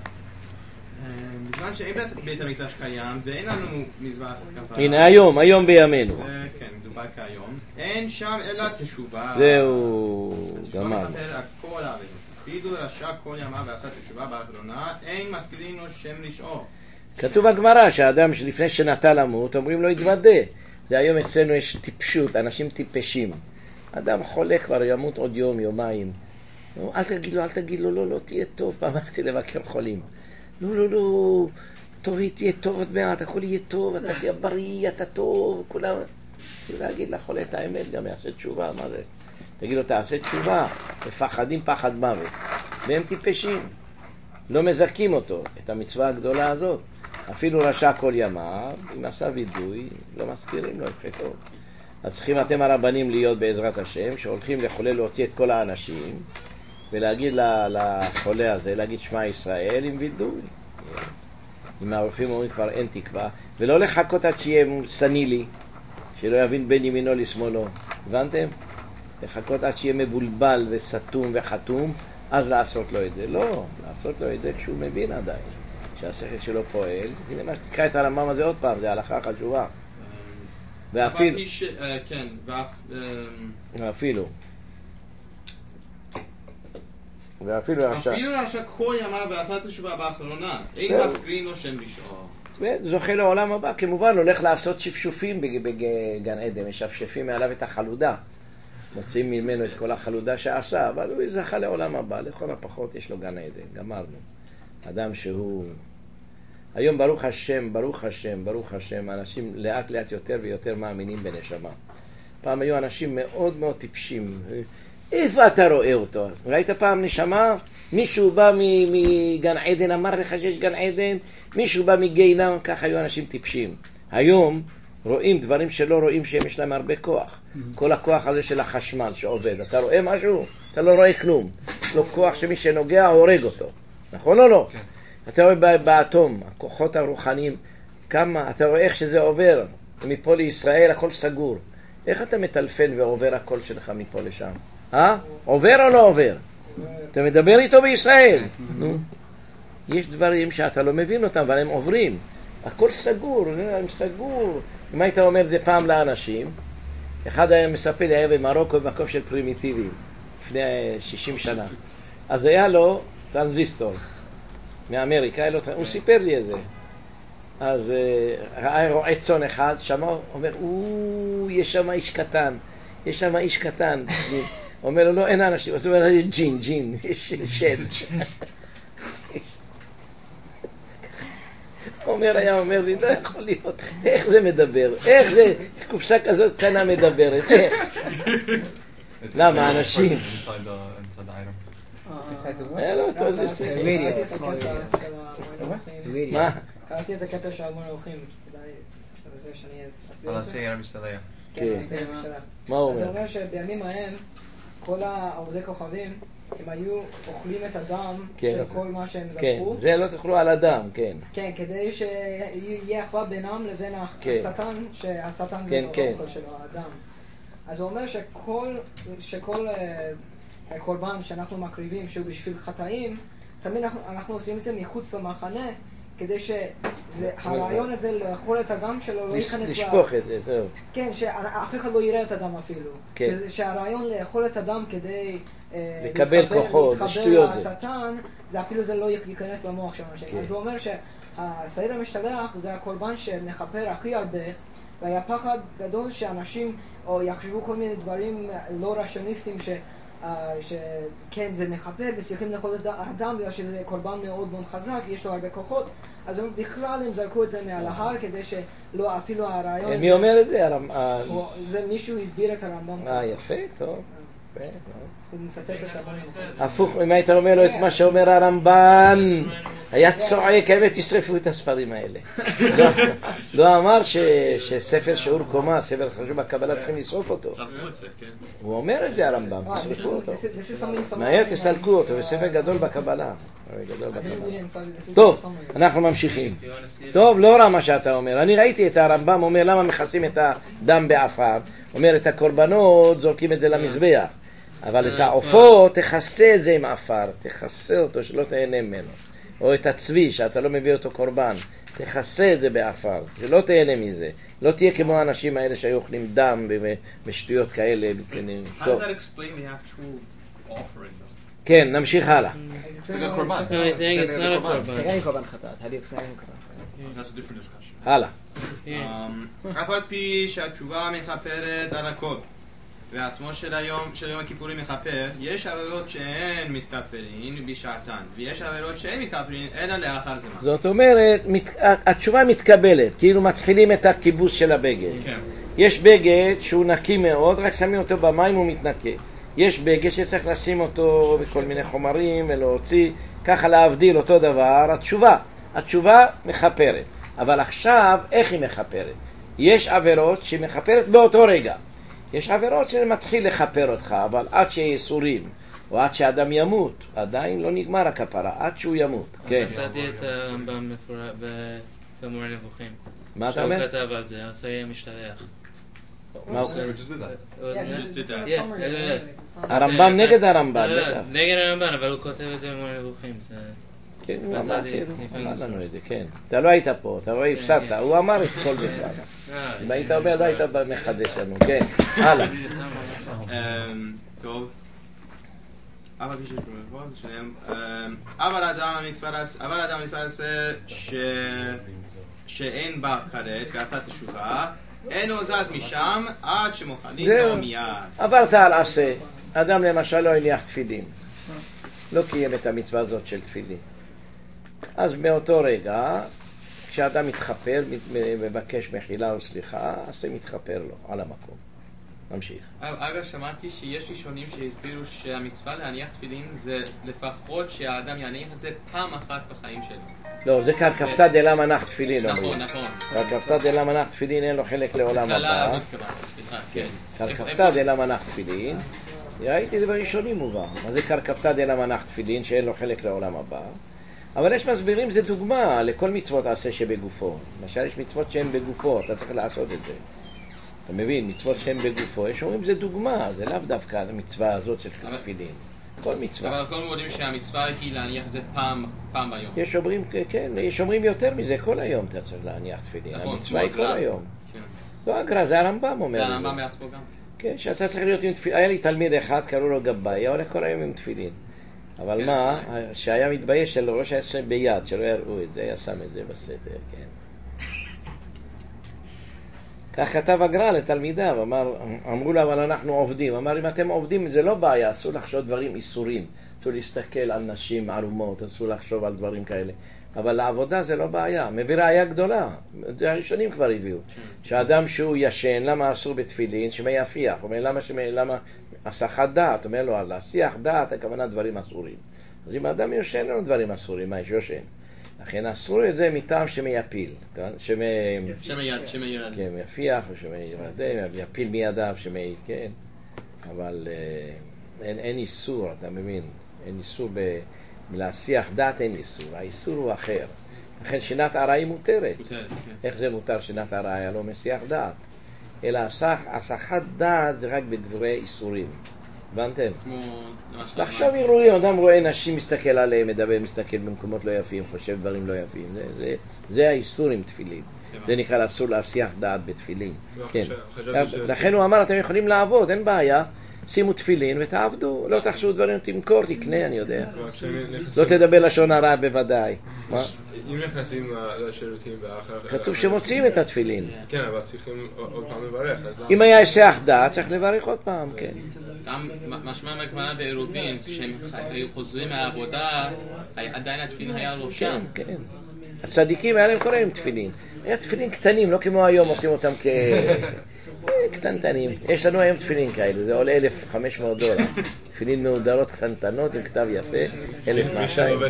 Speaker 2: בזמן שאין בית המקדש קיים, ואין לנו מזבח כפרה.
Speaker 1: הנה היום, היום בימינו.
Speaker 2: כן, מדובר כיום. אין שם אלא תשובה.
Speaker 1: זהו, גמר.
Speaker 2: שמע מכפר הכל העבירות. פידו רשע כל ימה ועשה תשובה באחרונה, אין מזכירים לו שם רשעו.
Speaker 1: כתוב בגמרא שהאדם שלפני שנטה למות, אומרים לו התוודה. זה היום אצלנו יש טיפשות, אנשים טיפשים. אדם חולה כבר ימות עוד יום, יומיים. אל תגיד לו, אל תגיד לו, לא, לא, תהיה טוב. פעם הלכתי לבקר חולים. לא, לא, לא, טוב, תהיה טוב עוד מעט, הכל יהיה טוב, אתה תהיה בריא, אתה טוב, כולם... תגיד להגיד לחולה את האמת, גם יעשה תשובה, מה זה? תגיד לו, תעשה תשובה, מפחדים פחד מוות. והם טיפשים, לא מזכים אותו, את המצווה הגדולה הזאת. אפילו רשע כל ימיו, אם עשה וידוי, לא מזכירים לו את חטאו. אז צריכים אתם הרבנים להיות בעזרת השם, שהולכים לחולה להוציא את כל האנשים, ולהגיד לחולה הזה, להגיד שמע ישראל עם וידוי. אם הרופאים אומרים כבר אין תקווה, ולא לחכות עד שיהיה סנילי, שלא יבין בין ימינו לשמאלו. הבנתם? לחכות עד שיהיה מבולבל וסתום וחתום, אז לעשות לו את זה. לא, לעשות לו את זה כשהוא מבין עדיין, שהשכל שלו פועל. הנה מה, תקרא את הרמב"ם הזה עוד פעם, זה הלכה חשובה. ואפילו...
Speaker 2: כן,
Speaker 1: ואפילו... ואפילו רשע...
Speaker 2: אפילו רשע כל ימיו ועשה תשובה באחרונה. אין מזכירים לו שם בשעה.
Speaker 1: זוכה לעולם הבא, כמובן הולך לעשות שפשופים בגן עדן, משפשפים מעליו את החלודה. מוצאים ממנו את כל החלודה שעשה, אבל הוא זכה לעולם הבא, לכל הפחות יש לו גן עדן, גמרנו. אדם שהוא... היום ברוך השם, ברוך השם, ברוך השם, אנשים לאט לאט יותר ויותר מאמינים בנשמה. פעם היו אנשים מאוד מאוד טיפשים. איפה אתה רואה אותו? ראית פעם נשמה? מישהו בא מגן עדן, אמר לך שיש גן עדן? מישהו בא מגיהינום? ככה היו אנשים טיפשים. היום רואים דברים שלא רואים שהם יש להם הרבה כוח. כל הכוח הזה של החשמל שעובד. אתה רואה משהו? אתה לא רואה כלום. יש לו כוח שמי שנוגע הורג אותו. נכון או לא? אתה רואה באטום, הכוחות הרוחניים, כמה, אתה רואה איך שזה עובר. מפה לישראל הכל סגור. איך אתה מטלפן ועובר הכל שלך מפה לשם? אה? עובר או לא עובר? אתה מדבר איתו בישראל. נו. יש דברים שאתה לא מבין אותם, אבל הם עוברים. הכל סגור, הם סגור. אם היית אומר את זה פעם לאנשים, אחד היה מספר לי, היה במרוקו במקום של פרימיטיביים, לפני שישים שנה. אז היה לו טרנזיסטור מאמריקה, הוא סיפר לי את זה. אז ראה רועה צאן אחד, שמע, אומר, אוו, יש שם איש קטן, יש שם איש קטן. אומר לו, לא, אין אנשים. אז הוא אומר, יש ג'ין, ג'ין, יש שד. אומר, היה אומר לי, לא יכול להיות, איך זה מדבר? איך זה, קופסה כזאת קטנה מדברת, איך? למה, אנשים? היה לו אותו, זה סרט. מה?
Speaker 7: קראתי את הקטע של המון אורחים, כדאי שאני אסביר
Speaker 5: על
Speaker 7: את זה.
Speaker 5: הסייר המשתלח.
Speaker 7: כן, הסייר המשתלח.
Speaker 1: מה הוא
Speaker 7: אז זה
Speaker 1: אומר?
Speaker 7: אומר שבימים ההם, כל העובדי כוכבים, הם היו אוכלים את הדם של כל מה שהם זרקו.
Speaker 1: כן, זה לא תאכלו על הדם, כן.
Speaker 7: כן, כדי שיהיה אחווה בינם לבין השטן, שהשטן זה האוכל שלו, האדם. אז הוא אומר שכל קורבן שאנחנו מקריבים שהוא בשביל חטאים, תמיד אנחנו עושים את זה מחוץ למחנה, כדי שהרעיון הזה לאכול את הדם שלו לא ייכנס...
Speaker 1: לשפוך את זה, זהו.
Speaker 7: כן, שאף אחד לא יראה את הדם אפילו. שהרעיון לאכול את הדם כדי...
Speaker 1: לקבל כוחות, לשטויות זה.
Speaker 7: להתחבר לשטן, זה אפילו זה לא ייכנס למוח של אנשים. אז הוא אומר שהשעיר המשתלח זה הקורבן שמכפר הכי הרבה, והיה פחד גדול שאנשים או יחשבו כל מיני דברים לא רציונליסטיים ש... שכן זה מכפר וצריכים לאכול את האדם בגלל שזה קורבן מאוד מאוד חזק, יש לו הרבה כוחות, אז בכלל הם זרקו את זה מעל ההר כדי שלא אפילו הרעיון...
Speaker 1: מי אומר את זה?
Speaker 7: זה מישהו הסביר את הרמב"ם.
Speaker 1: אה, יפה, טוב.
Speaker 7: הוא מצטט את הרמב"ם.
Speaker 1: הפוך, אם היית אומר לו את מה שאומר הרמב"ן, היה צועק, האמת תשרפו את הספרים האלה. לא אמר שספר שיעור קומה, ספר חשוב בקבלה צריכים לשרוף אותו. הוא אומר את זה הרמב"ם, תשרפו אותו. מהר תסלקו אותו, בספר גדול בקבלה. טוב, אנחנו ממשיכים. טוב, לא רע מה שאתה אומר. אני ראיתי את הרמב"ם אומר למה מכסים את הדם בעפר. אומר את הקורבנות זורקים את זה למזבח. אבל את העופות תכסה את זה עם עפר, תכסה אותו שלא תהנה ממנו. או את הצבי שאתה לא מביא אותו קורבן, תכסה את זה בעפר, שלא תהנה מזה. לא תהיה כמו האנשים האלה שהיו אוכלים דם בשטויות כאלה. טוב. כן, נמשיך הלאה.
Speaker 5: It's a good korban.
Speaker 3: No, he's saying it's not a korban.
Speaker 4: אין קורבן חטאת, how do you explain קורבן?
Speaker 2: That's a different discussion.
Speaker 1: הלאה.
Speaker 2: אף על פי שהתשובה מכפרת על הכל. ועצמו של היום, של יום הכיפורים מכפר, יש עבירות שהן מתכפרין בשעתן, ויש עבירות שהן מתכפרין אלא לאחר זמן.
Speaker 1: זאת אומרת, מת, התשובה מתקבלת, כאילו מתחילים את הכיבוס של הבגד.
Speaker 2: כן.
Speaker 1: יש בגד שהוא נקי מאוד, רק שמים אותו במים הוא מתנקה. יש בגד שצריך לשים אותו בכל מיני חומרים ולהוציא, ככה להבדיל אותו דבר. התשובה, התשובה מכפרת. אבל עכשיו, איך היא מכפרת? יש עבירות שהיא מכפרת באותו רגע. יש עבירות שמתחיל לכפר אותך, אבל עד שיהיה איסורים, או עד שאדם ימות, עדיין לא נגמר הכפרה, עד שהוא ימות. כן.
Speaker 9: מצאתי את הרמב"ם במורה נבוכים.
Speaker 1: מה אתה אומר?
Speaker 9: שהוא כתב על זה, השעיר משתלח.
Speaker 1: מה הוא?
Speaker 7: Yeah,
Speaker 1: הרמב"ם נגד הרמב"ן,
Speaker 9: לא,
Speaker 1: בטח.
Speaker 9: נגד הרמב"ן, אבל הוא כותב את זה במורה נבוכים.
Speaker 1: כן, הוא אמר, כן, הוא אמר לנו את זה, כן. אתה לא היית פה, אתה רואה, הפסדת, הוא אמר את כל בכלל. אם היית אומר, לא היית מחדש לנו, כן, הלאה.
Speaker 2: טוב. אבל אדם המצווה עשה שאין בה כרת ועשה תשובה, אינו זז משם עד שמוכנים לו מיד.
Speaker 1: עברת על עשה, אדם למשל לא הניח תפילין, לא קיים את המצווה הזאת של תפילין. אז מאותו רגע, כשאדם מתחפר, מבקש מחילה או סליחה, עשה מתחפר לו על המקום. נמשיך.
Speaker 2: אגב, שמעתי שיש ראשונים שהסבירו שהמצווה להניח תפילין זה לפחות שהאדם יניח את זה פעם אחת בחיים שלו.
Speaker 1: לא, זה כרכפתא דלא מנח תפילין.
Speaker 2: נכון, נכון.
Speaker 1: כרכפתא דלא מנח תפילין אין לו חלק לעולם הבא. כרכפתא דלא מנח תפילין, ראיתי את זה בראשונים מובא. מה זה כרכפתא דלא מנח תפילין שאין לו חלק לעולם הבא? אבל יש מסבירים, זה דוגמה לכל מצוות עשה שבגופו. למשל יש מצוות שהן בגופו, אתה צריך לעשות את זה. אתה מבין, מצוות שהן בגופו, יש אומרים זה דוגמה, זה לאו דווקא המצווה הזאת של תפילין. כל מצווה.
Speaker 2: אבל כל מודים שהמצווה היא להניח את זה פעם, פעם ביום.
Speaker 1: יש אומרים, כן, יש אומרים יותר מזה, כל היום אתה צריך להניח תפילין. המצווה היא כל היום. לא אגרא, זה הרמב"ם אומר.
Speaker 2: זה הרמב"ם בעצמו גם.
Speaker 1: כן, שאתה צריך להיות עם תפילין. היה לי תלמיד אחד, קראו לו גבאי, היה הולך כל היום עם תפילין. אבל מה, שהיה מתבייש שלו, ראש היה שם ביד, שלא יראו את זה, היה שם את זה בסתר, כן. כך כתב הגר"א לתלמידיו, אמר, אמרו לו, אבל אנחנו עובדים. אמר, אם אתם עובדים, זה לא בעיה, אסור לחשוב דברים איסורים. אסור להסתכל על נשים ערומות, אסור לחשוב על דברים כאלה. אבל לעבודה זה לא בעיה. מביא ראיה גדולה. זה הראשונים כבר הביאו. שאדם שהוא ישן, למה אסור בתפילין? שמא יפיח. אומר, למה שמא, למה הסחת דעת? אומר לו, להסיח דעת, הכוונה דברים אסורים. אז אם האדם יושן, אין לו דברים אסורים, מה יש יושן? לכן אסרו את זה מטעם שמייפיל, שמי
Speaker 2: ירד,
Speaker 1: כן, יפיח או שמי ירד, יפיל מידיו, שמי, כן, אבל אין, אין איסור, אתה מבין, אין איסור בלהסיח דעת, אין איסור, האיסור הוא אחר, לכן שינת עראי מותרת, איך זה מותר שינת עראי? לא מסיח דעת, אלא הסחת דעת זה רק בדברי איסורים. הבנתם? לחשוב אירועים, אדם רואה נשים, מסתכל עליהם, מדבר, מסתכל במקומות לא יפים, חושב דברים לא יפים. זה, זה, זה האיסור עם תפילין. זה נקרא אסור להסיח דעת בתפילין. כן. לכן הוא אמר, אתם יכולים לעבוד, אין בעיה. שימו תפילין ותעבדו. לא תחשבו דברים, תמכור, תקנה, אני יודע. לא תדבר לשון הרע בוודאי.
Speaker 8: אם נכנסים לשירותים באחר...
Speaker 1: כתוב שמוציאים את התפילין.
Speaker 8: כן, אבל צריכים עוד פעם לברך.
Speaker 1: אם היה היסח דעת, צריך לברך עוד פעם, כן.
Speaker 2: גם משמע מהגמרא בעירובין, כשהם היו חוזרים מהעבודה, עדיין התפילין היה לו שם.
Speaker 1: כן, כן. הצדיקים היה להם כל היום תפילין. היה תפילין קטנים, לא כמו היום עושים אותם כ... קטנטנים. יש לנו היום תפילין כאלה, זה עולה אלף וחמש מאות דולר. תפילין מהודרות קטנטנות עם כתב יפה, אלף מאתיים.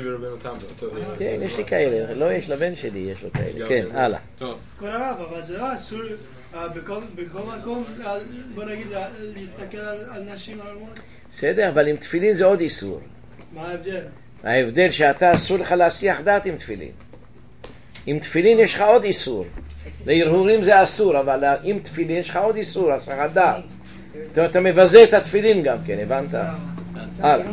Speaker 1: כן, יש לי כאלה. לא, יש לבן שלי, יש לו כאלה. כן, הלאה.
Speaker 2: טוב.
Speaker 6: כל הרב, אבל זה לא אסור בכל מקום, בוא נגיד, להסתכל על נשים ערומות?
Speaker 1: בסדר, אבל עם תפילין זה עוד איסור.
Speaker 6: מה ההבדל?
Speaker 1: ההבדל שאתה אסור לך להסיח דעת עם תפילין. עם תפילין יש לך עוד איסור. להרהורים זה אסור, אבל עם תפילין יש לך עוד איסור, הסחת דעת. אתה מבזה את התפילין גם כן, הבנת? הלאה.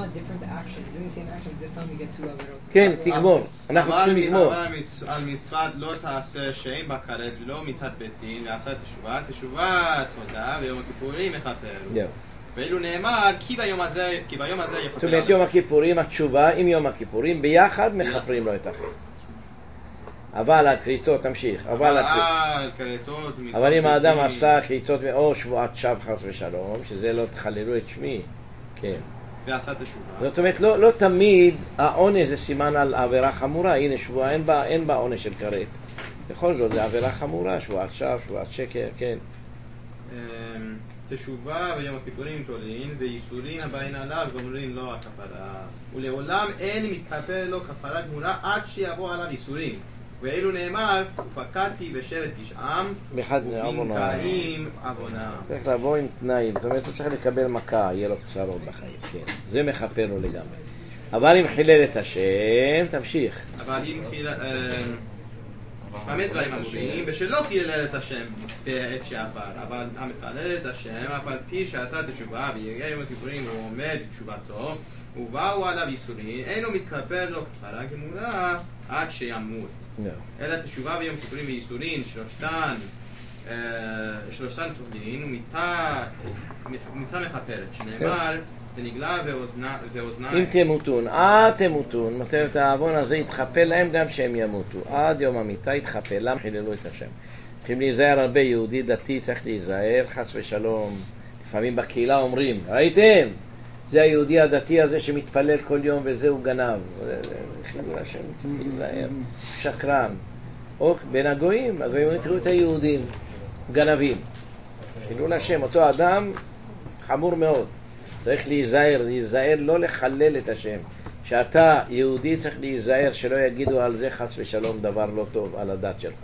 Speaker 1: כן, תגמור. אנחנו צריכים לגמור.
Speaker 2: אבל על מצוות לא תעשה שאין בה כרת ולא מיתת בית דין, ועשה תשובה, תשובה תודה, ויום הכיפורים מכפר. ואילו נאמר, כי ביום הזה, כי ביום הזה יכפר.
Speaker 1: זאת אומרת, יום הכיפורים, התשובה עם יום הכיפורים, ביחד מכפרים לו את החטא. אבל הכריתות, תמשיך, אבל
Speaker 2: הכריתות,
Speaker 1: אבל אם האדם עשה כריתות או שבועת שווא חס ושלום, שזה לא תחללו את שמי, כן.
Speaker 2: ועשה את השובה.
Speaker 1: זאת אומרת, לא, לא תמיד העונש זה סימן על עבירה חמורה, הנה שבועה, אין בה, אין בה עונש של כרת. בכל זאת, זה עבירה חמורה, שבועת שווא, שבועת שקר, כן.
Speaker 2: תשובה ויום הכיפורים תולין, וייסורין הבאים עליו גומרים לו הכפרה. ולעולם אין מתכפר לו כפרה גמורה עד שיבוא עליו ייסורים. ואילו נאמר, ופקדתי בשבט גשעם, ובנקעים עוונה.
Speaker 1: צריך לבוא עם תנאים, זאת אומרת, הוא צריך לקבל מכה, יהיה לו קצרות בחיים, כן. זה מכפר לו לגמרי. אבל אם חילל את השם, תמשיך.
Speaker 2: אבל אם חילל... באמת דברים אמורים, ושלא חילל את השם בעת שעבר, אבל המחלל את השם, אף על פי שעשה תשובה, ויגיע יום הכיפורים והוא עומד בתשובתו, ובאו עליו ייסורים, אינו מתכפר לו כפרה גמורה עד שימות. אלא תשובה ויום כיפורים וייסורים, שלושתן, שלושתן תולין, ומיתה מכפרת, שנאמר, ונגלה ואוזניים.
Speaker 1: אם תמותון, עד תמותון, מתי את העוון הזה יתחפל להם גם שהם ימותו. עד יום המיטה יתחפל, למה חיללו את השם? צריכים להיזהר הרבה, יהודי דתי צריך להיזהר, חס ושלום. לפעמים בקהילה אומרים, ראיתם? זה היהודי הדתי הזה שמתפלל כל יום וזהו גנב. חילול השם, צריך להיזהר. שקרן. או בין הגויים, הגויים תראו את היהודים, גנבים. חילול השם, אותו אדם חמור מאוד. צריך להיזהר, להיזהר לא לחלל את השם. שאתה יהודי צריך להיזהר שלא יגידו על זה חס ושלום דבר לא טוב על הדת שלך.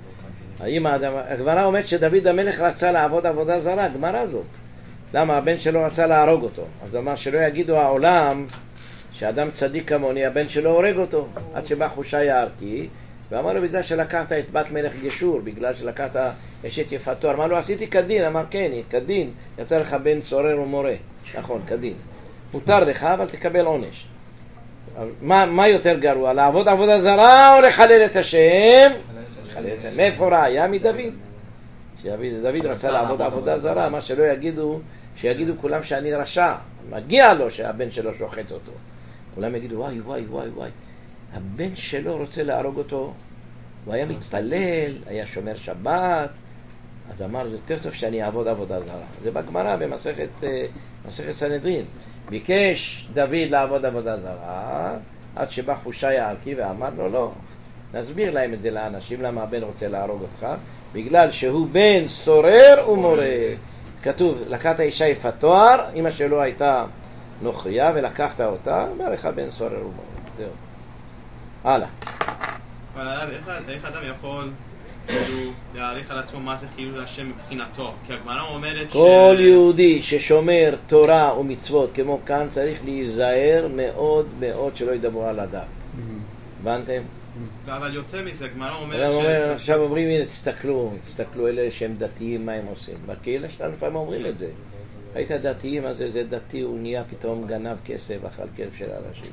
Speaker 1: הגמרא אומרת שדוד המלך רצה לעבוד עבודה זרה, גמרא זאת. למה? הבן שלו רצה להרוג אותו. אז אמר שלא יגידו העולם שאדם צדיק כמוני, הבן שלו הורג אותו. עד שבא חושי הערכי, ואמר לו בגלל שלקחת את בת מלך גשור, בגלל שלקחת אשת יפתו. אמר לו עשיתי כדין, אמר כן, כדין, יצא לך בן סורר ומורה. נכון, כדין. מותר לך, אבל תקבל עונש. מה, מה יותר גרוע? לעבוד עבודה זרה או לחלל את השם? לחלל את השם. מאיפה ראיה? מדוד. שדוד רצה לעבוד עבודה זרה, מה שלא יגידו, שיגידו כולם שאני רשע. מגיע לו שהבן שלו שוחט אותו. כולם יגידו וואי וואי וואי וואי. הבן שלו רוצה להרוג אותו. הוא היה מתפלל, היה שומר שבת. אז אמר, זה יותר טוב שאני אעבוד עבודה זרה. זה בגמרא במסכת מסכת סנהדרין. ביקש דוד לעבוד עבודה זרה, עד שבא חושי הערכי ואמר לו לא. נסביר להם את זה לאנשים, למה הבן רוצה להרוג אותך. בגלל שהוא בן סורר ומורה. כתוב, לקחת אישה יפת תואר, אמא שלו הייתה נוכריה ולקחת אותה, אמר לך בן סורר ומורה. זהו. הלאה.
Speaker 2: אבל איך אדם יכול להעריך על עצמו מה זה חילול השם מבחינתו? כי הגמרא אומרת ש...
Speaker 1: כל יהודי ששומר תורה ומצוות כמו כאן צריך להיזהר מאוד מאוד שלא ידברו על הדת. הבנתם?
Speaker 2: אבל יותר מזה, הגמרא אומרת ש...
Speaker 1: עכשיו אומרים, הנה תסתכלו, תסתכלו אלה שהם דתיים, מה הם עושים. בקהילה שלנו לפעמים אומרים את זה. היית דתיים, אז זה דתי, הוא נהיה פתאום גנב כסף, אכל כסף של אנשים.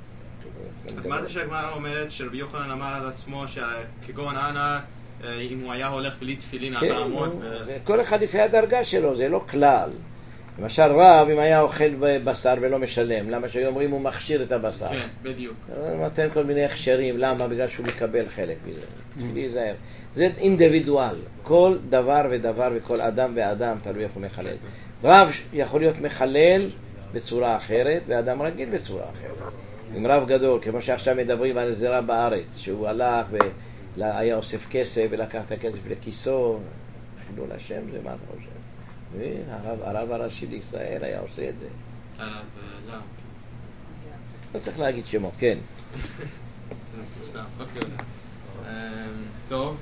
Speaker 2: אז מה זה שהגמרא אומרת שרבי יוחנן אמר על עצמו שכגון אנא, אם הוא היה הולך בלי תפילין על העמוד?
Speaker 1: כל אחד לפי הדרגה שלו, זה לא כלל. למשל רב, אם היה אוכל בשר ולא משלם, למה שאומרים הוא מכשיר את הבשר?
Speaker 2: כן, בדיוק.
Speaker 1: הוא נותן כל מיני הכשרים, למה? בגלל שהוא מקבל חלק מזה. צריך להיזהר. זה אינדיבידואל. כל דבר ודבר וכל אדם ואדם תלוי איך הוא מחלל. רב יכול להיות מחלל בצורה אחרת, ואדם רגיל בצורה אחרת. עם רב גדול, כמו שעכשיו מדברים על איזה רב בארץ, שהוא הלך והיה אוסף כסף ולקח את הכסף לכיסו, חילול השם, זה מה אתה חושב? הרב, הרב הראשי לישראל היה עושה את זה.
Speaker 2: הרב לא.
Speaker 1: לא צריך להגיד שמות, כן.
Speaker 2: זה מפורסם, אוקיי. טוב.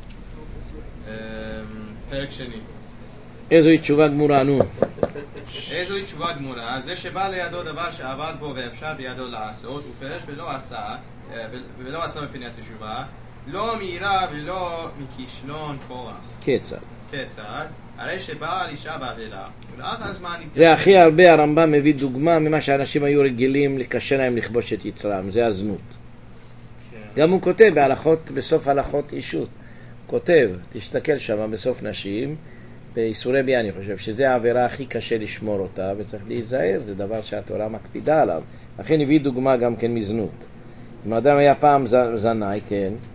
Speaker 2: פרק שני.
Speaker 1: איזוהי תשובה גמורה, נו.
Speaker 2: איזוהי תשובה גמורה, זה שבא לידו דבר שעבד בו ואפשר בידו לעשות, ופרש ולא עשה, ולא עשה מפני התשובה, לא מהירה ולא מכישלון כוח.
Speaker 1: כיצד?
Speaker 2: כיצד? הרי שבא על אישה באבלה, ולאחר זמן...
Speaker 1: זה הכי הרבה הרמב"ם מביא דוגמה ממה שאנשים היו רגילים לקשה להם לכבוש את יצרם, זה הזנות. כן. גם הוא כותב בהלכות, בסוף הלכות אישות, כותב, תסתכל שם בסוף נשים, באיסורי ביה אני חושב שזה העבירה הכי קשה לשמור אותה וצריך להיזהר, זה דבר שהתורה מקפידה עליו. לכן הביא דוגמה גם כן מזנות. אם האדם היה פעם זנאי, כן,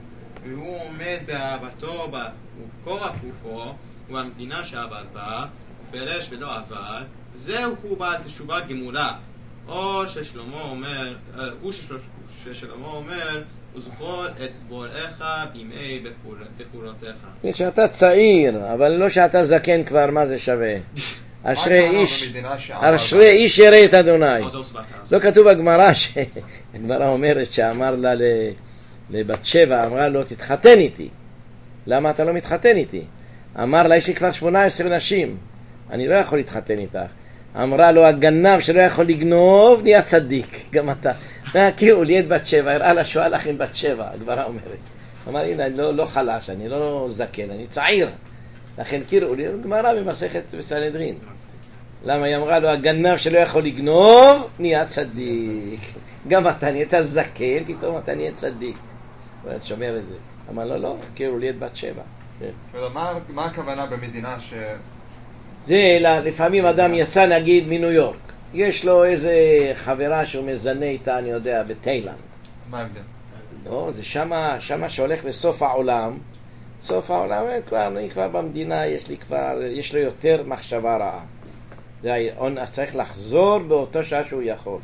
Speaker 2: והוא עומד באהבתו ובקורח גופו, והמדינה שעבד בה, פרש ולא עבד, זהו הוא בעל תשובה גמורה. או ששלמה אומר, הוא ששלמה אומר, וזכור את בוראיך בימי בחורותיך.
Speaker 1: כשאתה צעיר, אבל לא שאתה זקן כבר, מה זה שווה? אשרי איש, אשרי איש ירא את אדוני. לא כתוב בגמרא, הגמרא אומרת שאמר לה לבת שבע, אמרה לו תתחתן איתי. למה אתה לא מתחתן איתי? אמר לה יש לי כבר שמונה עשרה נשים, אני לא יכול להתחתן איתך. אמרה לו הגנב שלא יכול לגנוב נהיה צדיק, גם אתה. והכירו לי את בת שבע, הראה לה שואל לך עם בת שבע, הגמרא אומרת. אמר הנה אני לא, לא חלש, אני לא זקן, אני צעיר. לכן קיראו לי, גמרא במסכת בסנהדרין. למה היא אמרה לו הגנב שלא יכול לגנוב נהיה צדיק. גם אתה נהיית זקן, פתאום אתה נהיה צדיק. ואת שומר את זה. אמר לו לא, קיראו לי את בת שבע.
Speaker 5: מה הכוונה במדינה ש...
Speaker 1: זה לפעמים אדם יצא נגיד מניו יורק, יש לו איזה חברה שהוא מזנה איתה, אני יודע, בתאילנד.
Speaker 5: מה ההבדל?
Speaker 1: לא, זה שמה, שמה שהולך לסוף העולם. סוף העולם, כבר, אני כבר במדינה, יש לי כבר, יש לו יותר מחשבה רעה. זה צריך לחזור באותו שעה שהוא יכול.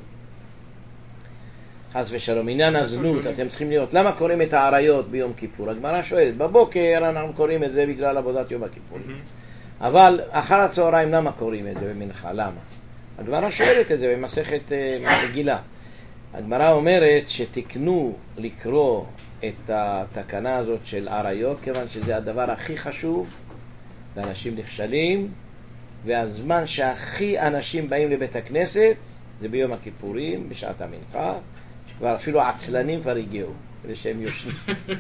Speaker 1: חס ושלום, עניין הזנות, אתם צריכים להיות, למה קוראים את העריות ביום כיפור? הגמרא שואלת, בבוקר אנחנו קוראים את זה בגלל עבודת יום הכיפורים. אבל אחר הצהריים למה קוראים את זה במנחה? למה? הגמרא שואלת את זה במסכת מגילה. הגמרא אומרת שתקנו לקרוא את התקנה הזאת של עריות, כיוון שזה הדבר הכי חשוב, ואנשים נכשלים, והזמן שהכי אנשים באים לבית הכנסת זה ביום הכיפורים, בשעת המנחה, שכבר אפילו עצלנים כבר הגיעו, כדי שהם יושנים.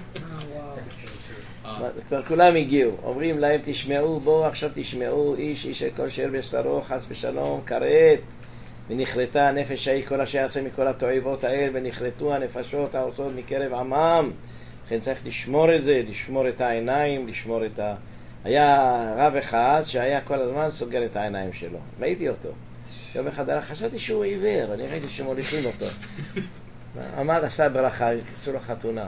Speaker 1: כבר כולם הגיעו, אומרים להם תשמעו, בואו עכשיו תשמעו, איש איש את כל שאר בשרו, חס ושלום, כרת, ונכרתה הנפש ההיא כל אשר יעשה מכל התועבות האל, ונכרתו הנפשות העושות מקרב עמם. לכן צריך לשמור את זה, לשמור את העיניים, לשמור את ה... היה רב אחד שהיה כל הזמן סוגר את העיניים שלו, ראיתי אותו יום אחד, חשבתי שהוא עיוור, אני ראיתי שמוליכים אותו. עמד עשה ברכה, עשו לו חתונה.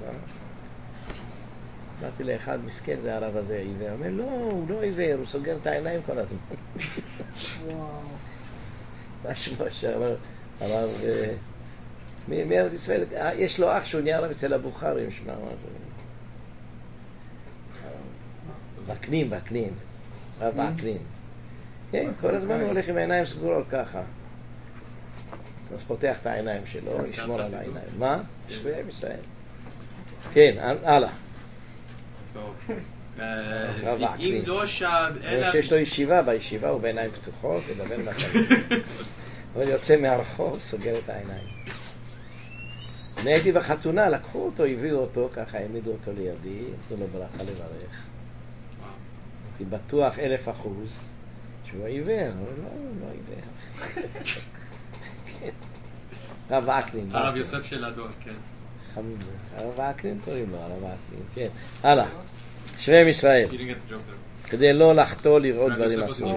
Speaker 1: באתי לאחד מסכן, זה הרב הזה עיוור, הוא אומר לא, הוא לא עיוור, הוא סוגר את העיניים כל הזמן. וואו. משהו שאמר, אמר, מארץ ישראל, יש לו אח שהוא נהיה רב אצל הבוכרים, שמה אמר, וקנין, וקנין, רב וקנין. כן, כל הזמן הוא הולך עם העיניים סגורות ככה. אז פותח את העיניים שלו, ישמור על העיניים. מה? שווה ישראל. כן, הלאה.
Speaker 2: אם לא שב אלא...
Speaker 1: שיש לו ישיבה, בישיבה הוא בעיניים פתוחות, לדבר מהחיים. אבל יוצא מהרחוב, סוגר את העיניים. אני הייתי בחתונה, לקחו אותו, הביאו אותו, ככה העמידו אותו לידי, נתנו לו ברכה לברך. הייתי בטוח אלף אחוז שהוא עיוור, אבל לא, לא עיוור. רב וקנין.
Speaker 2: הרב יוסף של אדון, כן.
Speaker 1: חמוד, הרב וקנין קוראים לו, הרב וקנין, כן. הלאה, שווים ישראל. כדי לא לחטוא לראות דברים אסורים.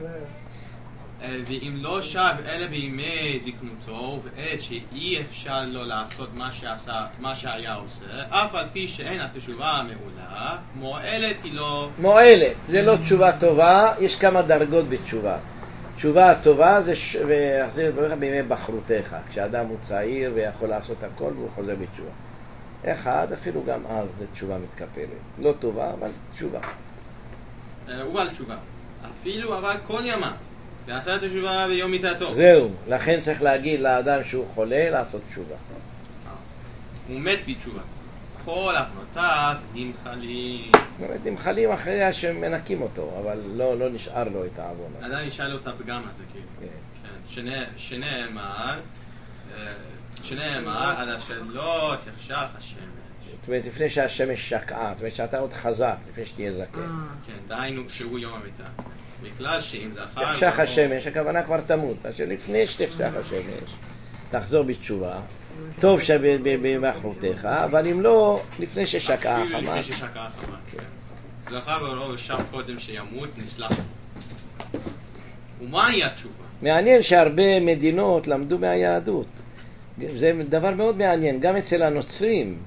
Speaker 2: ואם לא שב אלא בימי זקנותו ועת שאי אפשר לו לעשות מה שעשה, מה שהיה עושה, אף על פי שאין התשובה המעולה, מועלת היא לא...
Speaker 1: מועלת, זה לא תשובה טובה, יש כמה דרגות בתשובה. תשובה הטובה זה ש... והחזיר דבריך בימי בחרותיך, כשאדם הוא צעיר ויכול לעשות הכל והוא חוזר בתשובה. אחד, אפילו גם אז זה תשובה מתקפלת. לא טובה, אבל תשובה.
Speaker 2: אבל תשובה. אפילו אבל כל ימה. ועשה את התשובה ביום מיתתו.
Speaker 1: זהו, לכן צריך להגיד לאדם שהוא חולה לעשות תשובה.
Speaker 2: הוא מת בתשובה. כל עוונותיו נמחלים.
Speaker 1: נמחלים אחרי שמנקים אותו, אבל לא, לא נשאר לו את העוון.
Speaker 2: עדיין נשאר לו את הפגם הזה, כאילו. כן. שנאמר, שנאמר, עד אשר לא תחשך השמש.
Speaker 1: זאת אומרת, לפני שהשמש שקעה, זאת אומרת שאתה עוד חזק, לפני שתהיה זקן.
Speaker 2: כן, דהיינו שהוא יום המיתה. בכלל שאם זכר...
Speaker 1: תחשך השמש, הכוונה כבר תמות. אז לפני שתחשך השמש, תחזור בתשובה. טוב שבאחרותיך, אבל אם לא, לפני ששקעה החמה.
Speaker 2: אפילו לפני ששקעה החמה, כן. זכר ברור שם קודם שימות, נסלח. ומהי התשובה?
Speaker 1: מעניין שהרבה מדינות למדו מהיהדות. זה דבר מאוד מעניין. גם אצל הנוצרים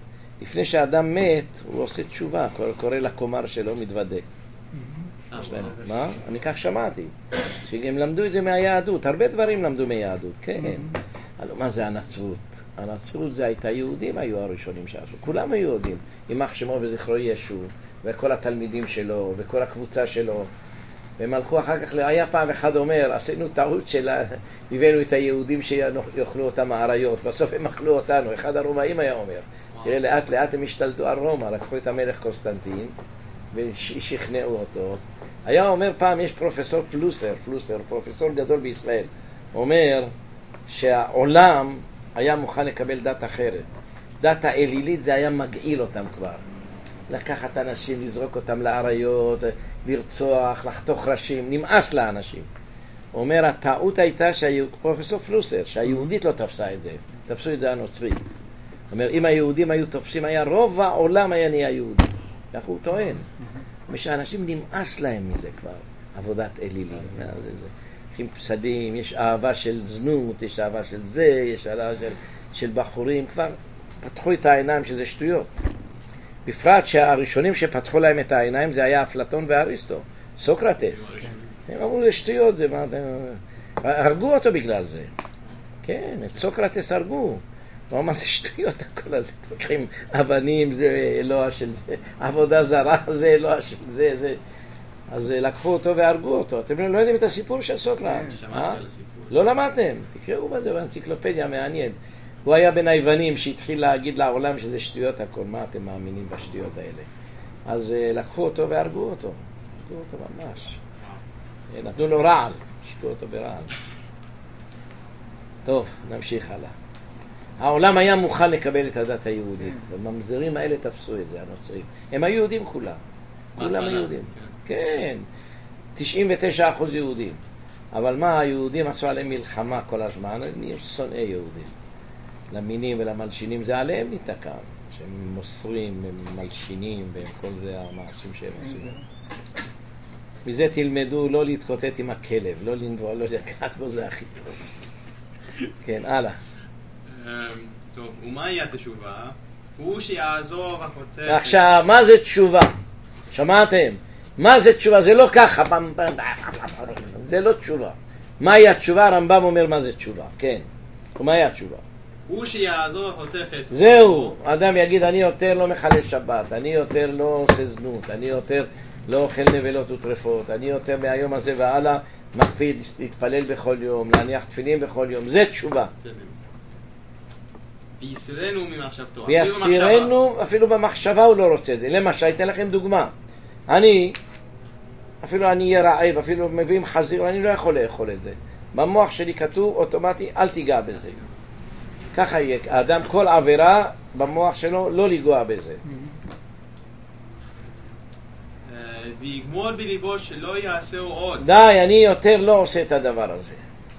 Speaker 1: לפני שהאדם מת, הוא עושה תשובה, קורא לקומר שלו, מתוודה. מה? אני כך שמעתי, שהם למדו את זה מהיהדות, הרבה דברים למדו מהיהדות, כן. אבל מה זה הנצרות? הנצרות זה הייתה יהודים, היו הראשונים שעשו, כולם היו יהודים, יימח שמו וזכרו ישו, וכל התלמידים שלו, וכל הקבוצה שלו, והם הלכו אחר כך, היה פעם אחד אומר, עשינו טעות של, הבאנו את היהודים שיאכלו אותם האריות, בסוף הם אכלו אותנו, אחד הרומאים היה אומר, תראה, לאט לאט הם השתלטו על רומא, לקחו את המלך קונסטנטין, ושכנעו אותו. היה אומר פעם, יש פרופסור פלוסר, פלוסר, פרופסור גדול בישראל, אומר שהעולם היה מוכן לקבל דת אחרת. דת האלילית זה היה מגעיל אותם כבר. לקחת אנשים, לזרוק אותם לאריות, לרצוח, לחתוך ראשים, נמאס לאנשים. אומר, הטעות הייתה, פרופסור פלוסר, שהיהודית לא תפסה את זה, תפסו את זה הנוצרים. אומר, אם היהודים היו תופסים, היה רוב העולם היה נהיה יהודי. כך הוא טוען. ושאנשים נמאס להם מזה כבר, עבודת אלילים. זה, זה. עם פסדים, יש אהבה של זנות, יש אהבה של זה, יש אהבה של, של בחורים, כבר פתחו את העיניים שזה שטויות. בפרט שהראשונים שפתחו להם את העיניים זה היה אפלטון ואריסטו, סוקרטס. הם אמרו זה שטויות, זה מה, הרגו אותו בגלל זה. כן, את סוקרטס הרגו. הוא אמר זה שטויות הכל הזה, תוקחים אבנים, זה אלוה של זה, עבודה זרה, זה אלוה של זה, זה. אז לקחו אותו והרגו אותו. אתם לא יודעים את הסיפור של סוקרטס?
Speaker 2: שמעתי על הסיפור.
Speaker 1: לא למדתם, תקראו בזה באנציקלופדיה, מעניין. הוא היה בין היוונים שהתחיל להגיד לעולם שזה שטויות הכל, מה אתם מאמינים בשטויות האלה? אז לקחו אותו והרגו אותו, הרגו אותו ממש. נתנו לו רעל, השקו אותו ברעל. טוב, נמשיך הלאה. העולם היה מוכן לקבל את הדת היהודית. הממזרים האלה תפסו את זה, הנוצרים. הם היו יהודים כולם. כולם היהודים. כן. תשעים ותשעה אחוז יהודים. אבל מה, היהודים עשו עליהם מלחמה כל הזמן, הם נהיו שונאי יהודים. למינים ולמלשינים זה עליהם ניתקם. שהם מוסרים, הם מלשינים, וכל זה המעשים שהם עושים. מזה תלמדו לא להתחוטט עם הכלב, לא לנבוע, לא לקחת בו, זה הכי טוב. כן, הלאה.
Speaker 2: טוב, ומהי התשובה? הוא שיעזור החוטא...
Speaker 1: עכשיו, מה זה תשובה? שמעתם? מה זה תשובה? זה לא ככה, זה לא תשובה. מהי התשובה? הרמב"ם אומר מה זה תשובה, כן. ומהי התשובה?
Speaker 2: הוא שיעזור החוטא חטאו.
Speaker 1: זהו, אדם יגיד אני יותר לא מחלל שבת, אני יותר לא עושה זנות, אני יותר לא אוכל נבלות וטרפות, אני יותר מהיום הזה והלאה מקפיד להתפלל בכל יום, להניח תפילין בכל יום, זה תשובה.
Speaker 2: ויסירנו ממחשבתו.
Speaker 1: ויסירנו, אפילו במחשבה הוא לא רוצה את זה. למשל, אתן לכם דוגמה. אני, אפילו אני אהיה רעב, אפילו מביאים חזיר, אני לא יכול לאכול את זה. במוח שלי כתוב אוטומטי, אל תיגע בזה. ככה יהיה. האדם, כל עבירה במוח שלו, לא לגוע בזה.
Speaker 2: ויגמול בליבו שלא יעשהו עוד.
Speaker 1: די, אני יותר לא עושה את הדבר הזה.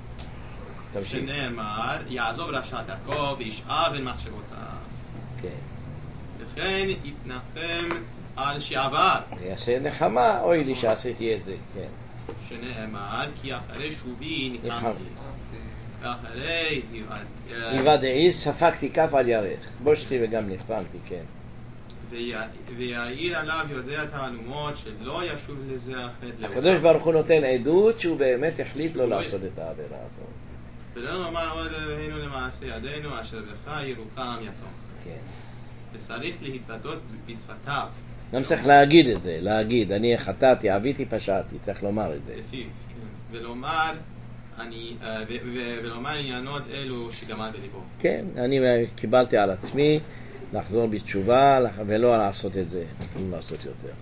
Speaker 2: שנאמר, יעזוב רשע דרכו וישאב אל מחשבותיו.
Speaker 1: כן.
Speaker 2: לכן יתנחם על שעבר.
Speaker 1: יעשה נחמה, אוי לי שעשיתי את זה, כן.
Speaker 2: שנאמר, כי אחרי שובי ניחמתי. ואחרי
Speaker 1: היוודעי ספקתי כף על ירך. בושתי וגם נחמתי, כן.
Speaker 2: ויעיר עליו יודע תעלומות שלא ישוב לזה החטא.
Speaker 1: הקדוש ברוך הוא נותן עדות שהוא באמת החליט לא לעשות את העבירה הזאת.
Speaker 2: ולא נאמר עוד אלוהינו למעשה ידינו אשר בך ירוחם יתום.
Speaker 1: כן.
Speaker 2: וצריך להתוודות בשפתיו.
Speaker 1: גם צריך להגיד את זה, להגיד, אני חטאתי, עוויתי, פשעתי, צריך לומר את זה.
Speaker 2: לפיו, כן. ולומר, אני, ולומר עניינות אלו שגמל בליבו.
Speaker 1: כן, אני קיבלתי על עצמי לחזור בתשובה ולא לעשות את זה, לא לעשות יותר.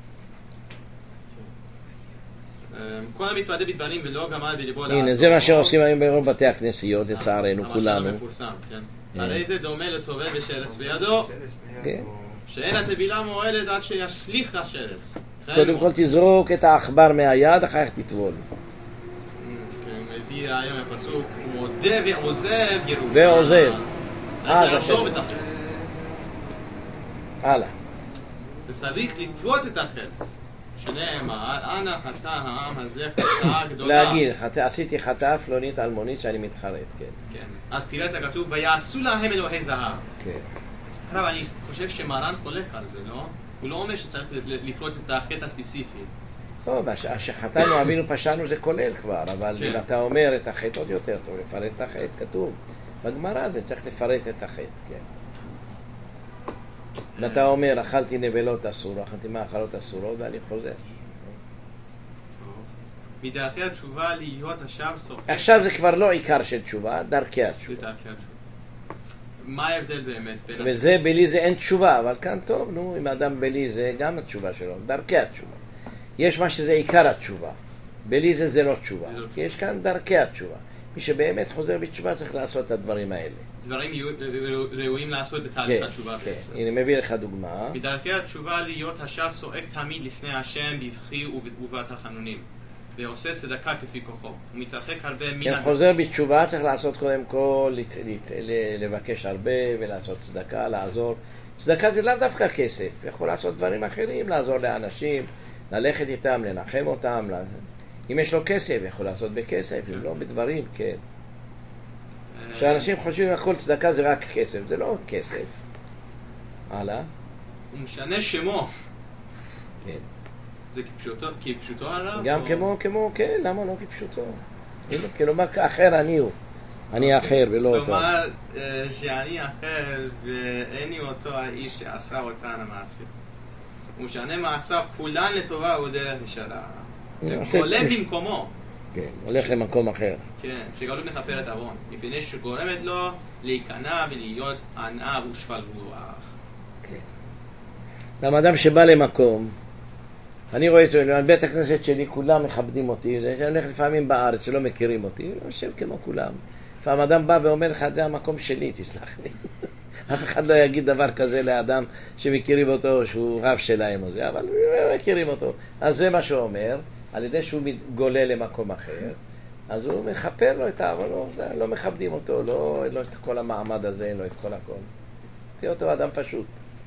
Speaker 2: כל המתוודה בדברים ולא גמל בליבו לעשות.
Speaker 1: הנה, זה מה שעושים היום ברוב בתי הכנסיות, לצערנו, כולנו.
Speaker 2: המשל המפורסם, כן. הרי זה דומה לטובל ושרץ בידו, שאין הטבילה מועלת עד שישליך השרץ.
Speaker 1: קודם כל תזרוק את העכבר מהיד, אחר כך תטבול.
Speaker 2: מביא רעיון הפסוק, הוא מודה ועוזב ירוחם.
Speaker 1: ועוזב.
Speaker 2: רק לעזוב את החטא.
Speaker 1: הלאה.
Speaker 2: וצריך לפרוט את החטא. שנאמר, אנא חטא העם הזה חטאה גדולה.
Speaker 1: להגיד, עשיתי חטאה פלונית אלמונית שאני מתחרט, כן.
Speaker 2: כן. אז פירט הכתוב, ויעשו להם אלוהי זהב.
Speaker 1: כן.
Speaker 2: רב, אני חושב שמרן חולק על זה, לא? הוא לא אומר שצריך לפרוט את החטא הספציפי.
Speaker 1: טוב, שחטאנו, אבינו, פשענו זה כולל כבר, אבל אם אתה אומר את החטא עוד יותר טוב, לפרט את החטא, כתוב. בגמרא זה צריך לפרט את החטא, כן. אם אתה אומר, אכלתי נבלות אסור, אכלתי מאכלות אסורות, ואני חוזר.
Speaker 2: מדרכי התשובה להיות עכשיו סופר.
Speaker 1: עכשיו זה כבר לא עיקר של תשובה, דרכי התשובה.
Speaker 2: מה ההבדל באמת?
Speaker 1: וזה בלי זה אין תשובה, אבל כאן טוב, נו, אם האדם בלי זה גם התשובה שלו, דרכי התשובה. יש מה שזה עיקר התשובה, בלי זה זה לא תשובה, כי יש כאן דרכי התשובה. מי שבאמת חוזר בתשובה צריך לעשות את הדברים האלה.
Speaker 2: דברים ראויים לעשות בתהליך התשובה בעצם.
Speaker 1: הנה מביא לך דוגמה.
Speaker 2: בדרכי התשובה להיות השב צועק תמיד לפני השם בבכי ובתחנונים. ועושה צדקה כפי כוחו. הוא מתרחק הרבה מן...
Speaker 1: כן, חוזר בתשובה צריך לעשות קודם כל, לבקש הרבה ולעשות צדקה, לעזור. צדקה זה לאו דווקא כסף, יכול לעשות דברים אחרים, לעזור לאנשים, ללכת איתם, לנחם אותם. אם יש לו כסף, יכול לעשות בכסף, אם לא בדברים, כן. כשאנשים חושבים הכל צדקה זה רק כסף, זה לא כסף. הלאה.
Speaker 2: הוא משנה שמו.
Speaker 1: כן.
Speaker 2: זה כפשוטו, כפשוטו הרב?
Speaker 1: גם כמו, כמו, כן, למה לא כפשוטו? כלומר, אחר אני הוא. אני אחר ולא אותו.
Speaker 2: כלומר, שאני אחר ואיני אותו האיש שעשה אותן המעשים. הוא משנה מעשיו כולן לטובה ודרך ישרה. גולם במקומו.
Speaker 1: כן, הולך למקום אחר.
Speaker 2: כן, שגלות מכפר את עוון. מפני שגורמת לו להיכנע ולהיות ענה ושפל רוח.
Speaker 1: כן. למה אדם שבא למקום, אני רואה את זה, בית הכנסת שלי, כולם מכבדים אותי, אני הולך לפעמים בארץ שלא מכירים אותי, אני חושב כמו כולם. לפעמים אדם בא ואומר לך, זה המקום שלי, תסלח לי. אף אחד לא יגיד דבר כזה לאדם שמכירים אותו, שהוא רב שלהם או זה, אבל לא מכירים אותו. אז זה מה שהוא אומר, על ידי שהוא מתגולל למקום אחר, אז הוא מכפר לו את העוון, לא, לא מכבדים אותו, לא, לא את כל המעמד הזה, לא את כל הכל. תהיה אותו אדם פשוט.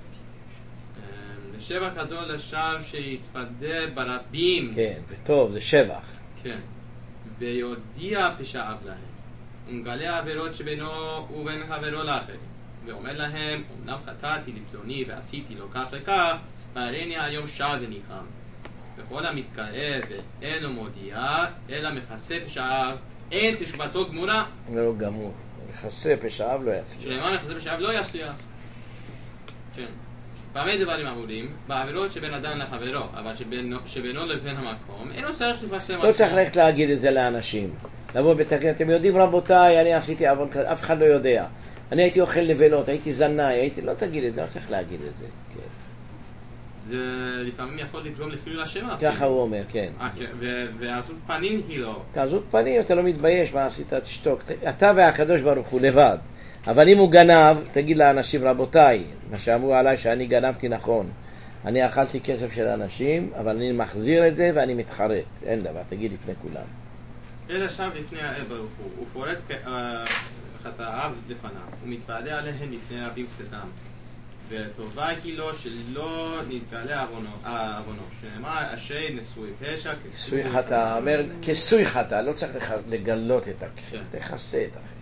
Speaker 2: שבח גדול לשווא שיתוודה ברבים.
Speaker 1: כן, וטוב, זה שבח.
Speaker 2: כן. ויודיע פשעיו להם. ומגלה עבירות שבינו ובין חברו לאחרים. ואומר להם, אמנם חטאתי לפלוני ועשיתי לו כך וכך, והריני היום שב וניחם. וכל המתקרב ואינו מודיע, אלא מכסה פשעיו, אין תשובתו גמורה.
Speaker 1: לא גמור. מכסה פשעיו לא יצליח.
Speaker 2: שלמה מכסה פשעיו לא יצליח. כן. פעמי דברים אמורים, בעבירות שבין אדם לחברו, אבל שבינו, שבינו לבין המקום, אינו צריך לפרסם...
Speaker 1: לא צריך ללכת להגיד את זה לאנשים. לבוא בתקן, אתם יודעים רבותיי, אני עשיתי עוון כזה, אף אחד לא יודע. אני הייתי אוכל נבלות, הייתי זנאי, הייתי... לא תגיד את זה, לא צריך להגיד את זה. כן.
Speaker 2: זה לפעמים יכול לגרום לחילול השם.
Speaker 1: ככה הוא אומר, כן.
Speaker 2: ועזות פנים היא לא.
Speaker 1: עזות פנים, אתה לא מתבייש, מה עשית? תשתוק. אתה והקדוש ברוך הוא לבד. אבל אם הוא גנב, תגיד לאנשים, רבותיי, מה שאמרו עליי שאני גנבתי נכון. אני אכלתי כסף של אנשים, אבל אני מחזיר את זה ואני מתחרט. אין דבר, תגיד לפני כולם.
Speaker 2: אלא שם לפני האל ברוך הוא, הוא פורט חטאיו לפניו, הוא מתוודע עליהם לפני רבים סתם. וטובה היא לו שלא נתגלה עוונו, שנאמר אשר נשוי פשע
Speaker 1: כסוי חטא, אומר כסוי חטא, לא צריך לגלות את החטא, תכסה את החטא.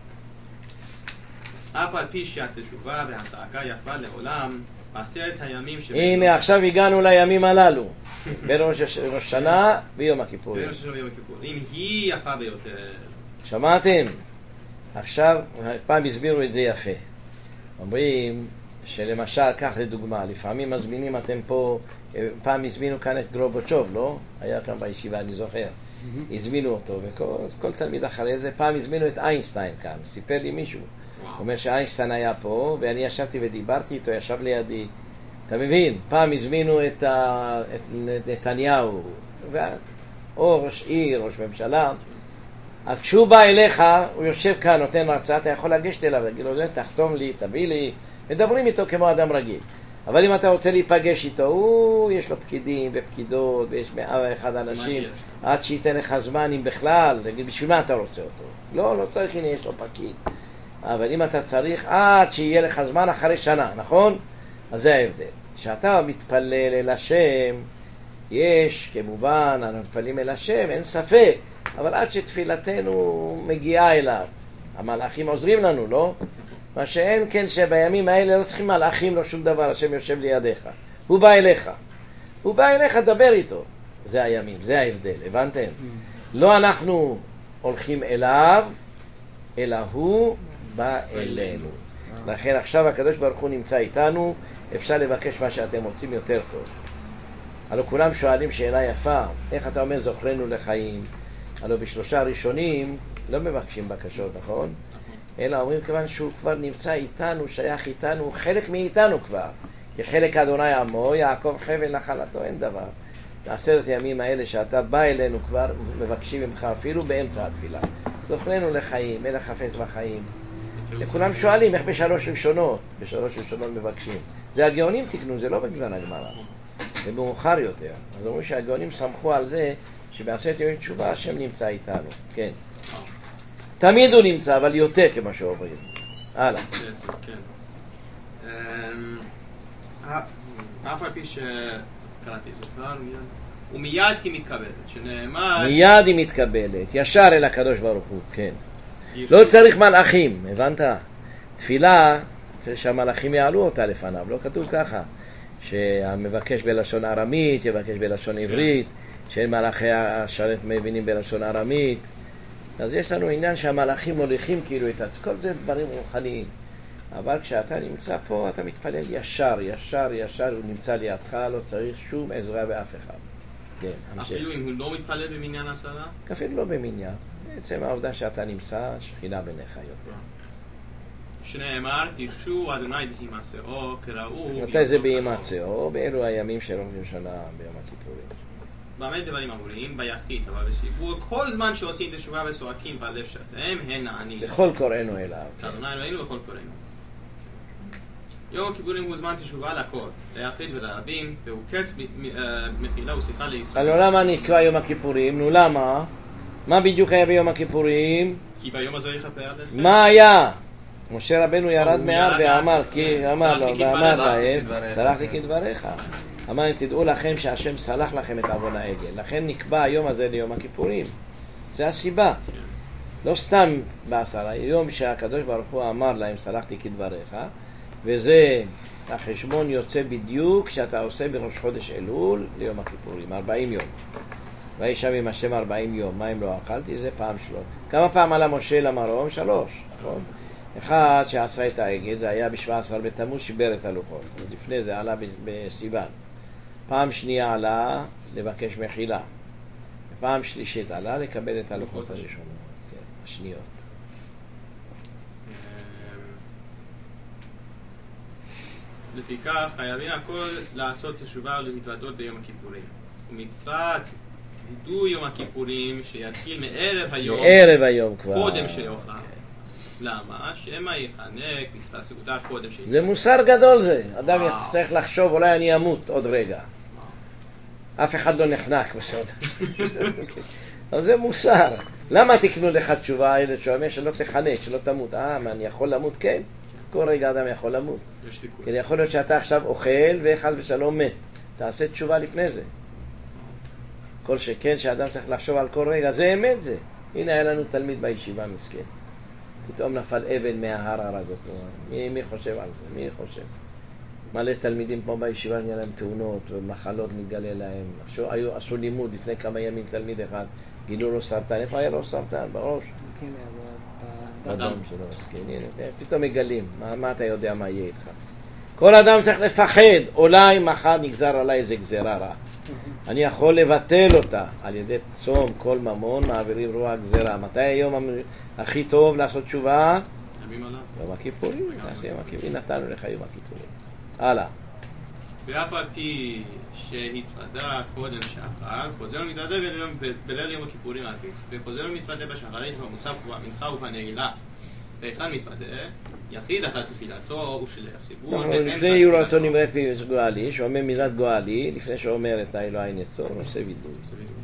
Speaker 2: אף על פי שהתשובה והצעקה יפה לעולם, בעשרת הימים של...
Speaker 1: הנה עכשיו הגענו לימים הללו, בראש השנה ויום הכיפור.
Speaker 2: בראש השנה ויום הכיפור, אם היא יפה ביותר.
Speaker 1: שמעתם? עכשיו, פעם הסבירו את זה יפה. אומרים שלמשל, כך לדוגמה, לפעמים מזמינים אתם פה, פעם הזמינו כאן את גרובוצ'וב, לא? היה כאן בישיבה, אני זוכר. הזמינו אותו, וכל תלמיד אחרי זה, פעם הזמינו את איינשטיין כאן, סיפר לי מישהו. הוא אומר שאיינשטיין היה פה, ואני ישבתי ודיברתי איתו, ישב לידי. אתה מבין? פעם הזמינו את, ה... את נתניהו, או ראש עיר, ראש ממשלה. אז כשהוא בא אליך, הוא יושב כאן, נותן הרצאה, אתה יכול לגשת אליו, להגיד לו, תחתום לי, תביא לי. מדברים איתו כמו אדם רגיל. אבל אם אתה רוצה להיפגש איתו, הוא, יש לו פקידים ופקידות, ויש מאה ואחד אנשים, עד שייתן לך זמן, אם בכלל, להגיד, בשביל מה אתה רוצה אותו? לא, לא צריך, הנה יש לו פקיד. אבל אם אתה צריך, עד שיהיה לך זמן אחרי שנה, נכון? אז זה ההבדל. כשאתה מתפלל אל השם, יש, כמובן, אנחנו מתפללים אל השם, אין ספק, אבל עד שתפילתנו מגיעה אליו, המלאכים עוזרים לנו, לא? מה שאין כן שבימים האלה לא צריכים מלאכים, לא שום דבר, השם יושב לידיך. הוא בא אליך. הוא בא אליך, דבר איתו. זה הימים, זה ההבדל, הבנתם? לא אנחנו הולכים אליו, אלא הוא בא אלינו. לכן עכשיו הקדוש ברוך הוא נמצא איתנו, אפשר לבקש מה שאתם רוצים יותר טוב. הלוא כולם שואלים שאלה יפה, איך אתה אומר זוכרנו לחיים? הלוא בשלושה הראשונים לא מבקשים בקשות, נכון? אלא אומרים כיוון שהוא כבר נמצא איתנו, שייך איתנו, הוא חלק מאיתנו כבר. כי חלק אדוני עמו, יעקב חבל נחלתו, אין דבר. בעשרת הימים האלה שאתה בא אלינו כבר, מבקשים ממך אפילו באמצע התפילה. זוכרנו לחיים, מלך חפץ בחיים. וכולם שואלים איך בשלוש ראשונות, בשלוש ראשונות מבקשים. זה הגאונים תקנו, זה לא בגלל הגמרא. זה מאוחר יותר. אז אומרים שהגאונים סמכו על זה שבעשרת ימים תשובה השם נמצא איתנו. כן. תמיד הוא נמצא, אבל יותר כמו שאומרים. הלאה.
Speaker 2: כן. אף על פי שקראתי זוכר, ומיד היא מתקבלת, שנאמר...
Speaker 1: מיד היא מתקבלת, ישר אל הקדוש ברוך הוא, כן. לא צריך מלאכים, הבנת? תפילה, צריך שהמלאכים יעלו אותה לפניו, לא כתוב ככה. שהמבקש בלשון ארמית, יבקש בלשון עברית, שאין מלאכי השרת מבינים בלשון ארמית. אז יש לנו עניין שהמלאכים מוליכים כאילו את עצמם, כל זה דברים רוחניים. אבל כשאתה נמצא פה, אתה מתפלל ישר, ישר, ישר, הוא נמצא לידך, לא צריך שום עזרה באף אחד. כן,
Speaker 2: אפילו אם הוא לא מתפלל במניין עשרה?
Speaker 1: אפילו לא במניין. בעצם העובדה שאתה נמצא, שכינה ביניך יותר.
Speaker 2: שנאמר, תרשו אדוני בהימצאו, קראו...
Speaker 1: מתי זה בהימצאו? באלו הימים של ראש השנה ביום הכיפורים.
Speaker 2: במה דברים אמורים? ביחיד, אבל בסיפור, כל זמן שעושים תשובה וצועקים בלב שלהם, הן נענים.
Speaker 1: בכל קוראינו אליו.
Speaker 2: אדוני אלוהינו בכל קוראינו. יום הכיפורים הוא זמן תשובה לכל, ליחיד ולרבים, והוא קץ מחילה ושיחה לישראל.
Speaker 1: הלוא למה נקרא יום הכיפורים? נו למה? מה בדיוק היה ביום הכיפורים?
Speaker 2: כי ביום הזה יכפר עליכם.
Speaker 1: מה היה? משה רבנו ירד מהר ואמר, כי אמר לו, ואמר להם, סלחתי כדבריך. אמר, תדעו לכם שהשם סלח לכם את עוון העגל. לכן נקבע היום הזה ליום הכיפורים. זה הסיבה. לא סתם בעשרה, היום שהקדוש ברוך הוא אמר להם, סלחתי כדבריך, וזה החשבון יוצא בדיוק שאתה עושה בראש חודש אלול ליום הכיפורים, ארבעים יום. וישב עם השם ארבעים יום, מה אם לא אכלתי? זה פעם שלוש. כמה פעם עלה משה למרום? שלוש, נכון? אחד שעשה את העגל, זה היה בשבע עשרה בתמוז, שיבר את הלוחות. לפני זה עלה בסיוון. פעם שנייה עלה לבקש מחילה. פעם שלישית עלה לקבל את הלוחות הראשונות, כן, השניות.
Speaker 2: לפיכך חייבים הכל לעשות תשובה ולהתוודות ביום הכיפורים. ומצוות וידוא יום הכיפורים שיתחיל מערב היום,
Speaker 1: מערב היום כבר.
Speaker 2: קודם שיאכל. למה? שמא יחנק מצוות סעודה קודם שיאכל.
Speaker 1: זה מוסר גדול זה. אדם צריך לחשוב, אולי אני אמות עוד רגע. אף אחד לא נחנק בסעודה. אבל זה מוסר. למה תקנו לך תשובה? הילד שאומר שלא תחנק, שלא תמות. אה, מה, אני יכול למות? כן. כל רגע אדם יכול למות.
Speaker 2: יש סיכוי.
Speaker 1: כי יכול להיות שאתה עכשיו אוכל ואחד ושלום מת. תעשה תשובה לפני זה. כל שכן שאדם צריך לחשוב על כל רגע, זה אמת זה. הנה היה לנו תלמיד בישיבה מסכן. פתאום נפל אבן מההר הרג אותו. מי, מי חושב על זה? מי חושב? מלא תלמידים פה בישיבה נהיה להם תאונות ומחלות מתגלה להם. עכשיו, היו, עשו לימוד לפני כמה ימים תלמיד אחד, גילו לו סרטן. איפה היה לו סרטן? בראש. אדם שלא מסכן. פתאום מגלים. מה, מה אתה יודע מה יהיה איתך? כל אדם צריך לפחד. אולי מחר נגזר עליי איזה גזרה רע. אני יכול לבטל אותה על ידי צום כל ממון, מעבירים רוח גזרה. מתי היום הכי טוב לעשות תשובה? יום הכיפורים. יום הכיפורים נתנו לך יום הכיפורים. הלאה.
Speaker 2: ואף על פי שהתוודע קודם שחר, חוזר ומתוודע בליל יום הכיפורים העתיד, וחוזר ומתוודע בשחרית במוסף מנחה ובנעילה. ואחד מתוודע, יחיד אחת תפילתו ושליח ציבור.
Speaker 1: לפני יהיו רצון נמראה פי גואלי, שאומר מילת גואלי, לפני שאומר את האלוהי נצור, נושא וידוי.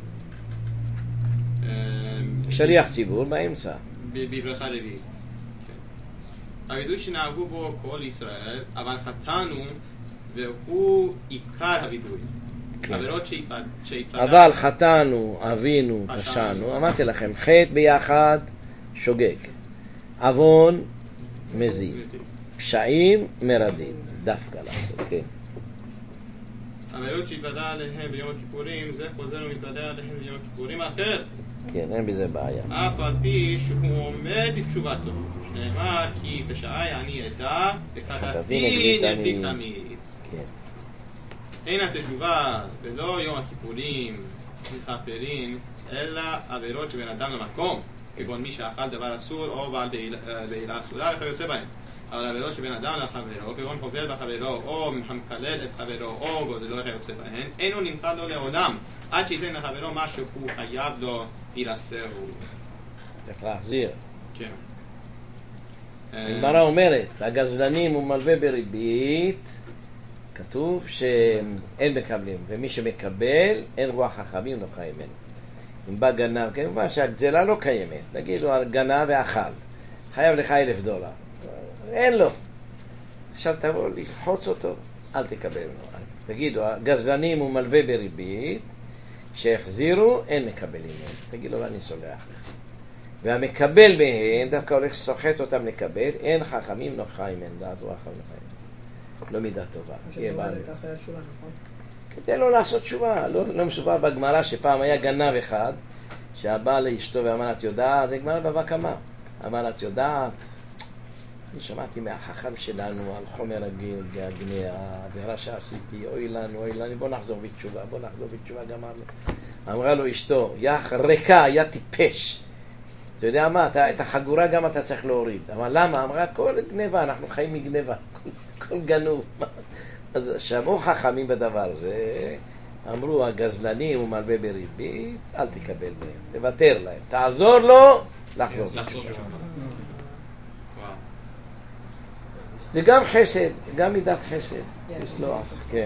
Speaker 1: שליח ציבור באמצע.
Speaker 2: בברכה רביעית. הווידוי שנהגו בו כל ישראל, אבל חטאנו, והוא עיקר הווידוי. עבירות שהתוודע.
Speaker 1: אבל חטאנו, אבינו, פשענו. אמרתי לכם, חטא ביחד, שוגג. עוון, מזיד. פשעים מרדים, דווקא לעשות, כן.
Speaker 2: עבירות שהתוודע עליהם ביום הכיפורים, זה חוזר ומתוודע עליהם ביום הכיפורים האחר.
Speaker 1: כן, אין בזה בעיה.
Speaker 2: אף על פי שהוא עומד בתשובתו. שנאמר כי פשעי אני אדע וחטאתי נגדי תמיד.
Speaker 1: כן.
Speaker 2: אין התשובה ולא יום הכיפורים מכפרים, אלא עבירות שבין אדם למקום, כגון מי שאכל דבר אסור או בעל בעילה אסורה וכיוצא בהם. אבל עבירות שבין אדם לחברו, כגון חובל בחברו או מקלל את חברו או גוזלו וכיוצא בהן, אינו נמחל לו לעולם עד שייתן לחברו מה שהוא חייב לו ילסהו.
Speaker 1: צריך להחזיר.
Speaker 2: כן.
Speaker 1: הגמרא אומרת, הגזלנים הוא מלווה בריבית, כתוב שאין מקבלים, ומי שמקבל אין רוח חכמים לא חיים ממנו. אם בא גנב, כמובן שהגזלה לא קיימת, נגיד הוא גנב ואכל, חייב לך אלף דולר, אין לו. עכשיו תבוא ללחוץ אותו, אל תקבל ממנו. תגידו, הגזלנים הוא מלווה בריבית, שהחזירו, אין מקבלים מהם. תגיד לו, אני סולח לך. והמקבל מהם, דווקא הולך סוחט אותם לקבל, אין חכמים לא חיים ממנו, דעת רוח חכמים לא חיים. לא מידה טובה. כדי לא לעשות תשובה. לא, לא מסופר בגמרא שפעם היה גנב אחד שהבא לאשתו ואמר את יודעת, זה גמרא בבא קמא. אמר את יודעת, אני שמעתי מהחכם שלנו על חומר הגנה, העבירה שעשיתי, אוי לנו, אוי לנו, בוא נחזור בתשובה, בוא נחזור בתשובה גמרנו. אמרה לו אשתו, יא ריקה, יא טיפש. אתה יודע מה, אתה, את החגורה גם אתה צריך להוריד. אבל למה? אמרה, כל גניבה, אנחנו חיים מגניבה. כל גנוב. אז שמעו חכמים בדבר הזה, אמרו הגזלנים הוא מלווה בריבית, אל תקבל מהם, תוותר להם, תעזור לו לחזור. זה גם חסד, גם מידת חסד, לסלוח, כן.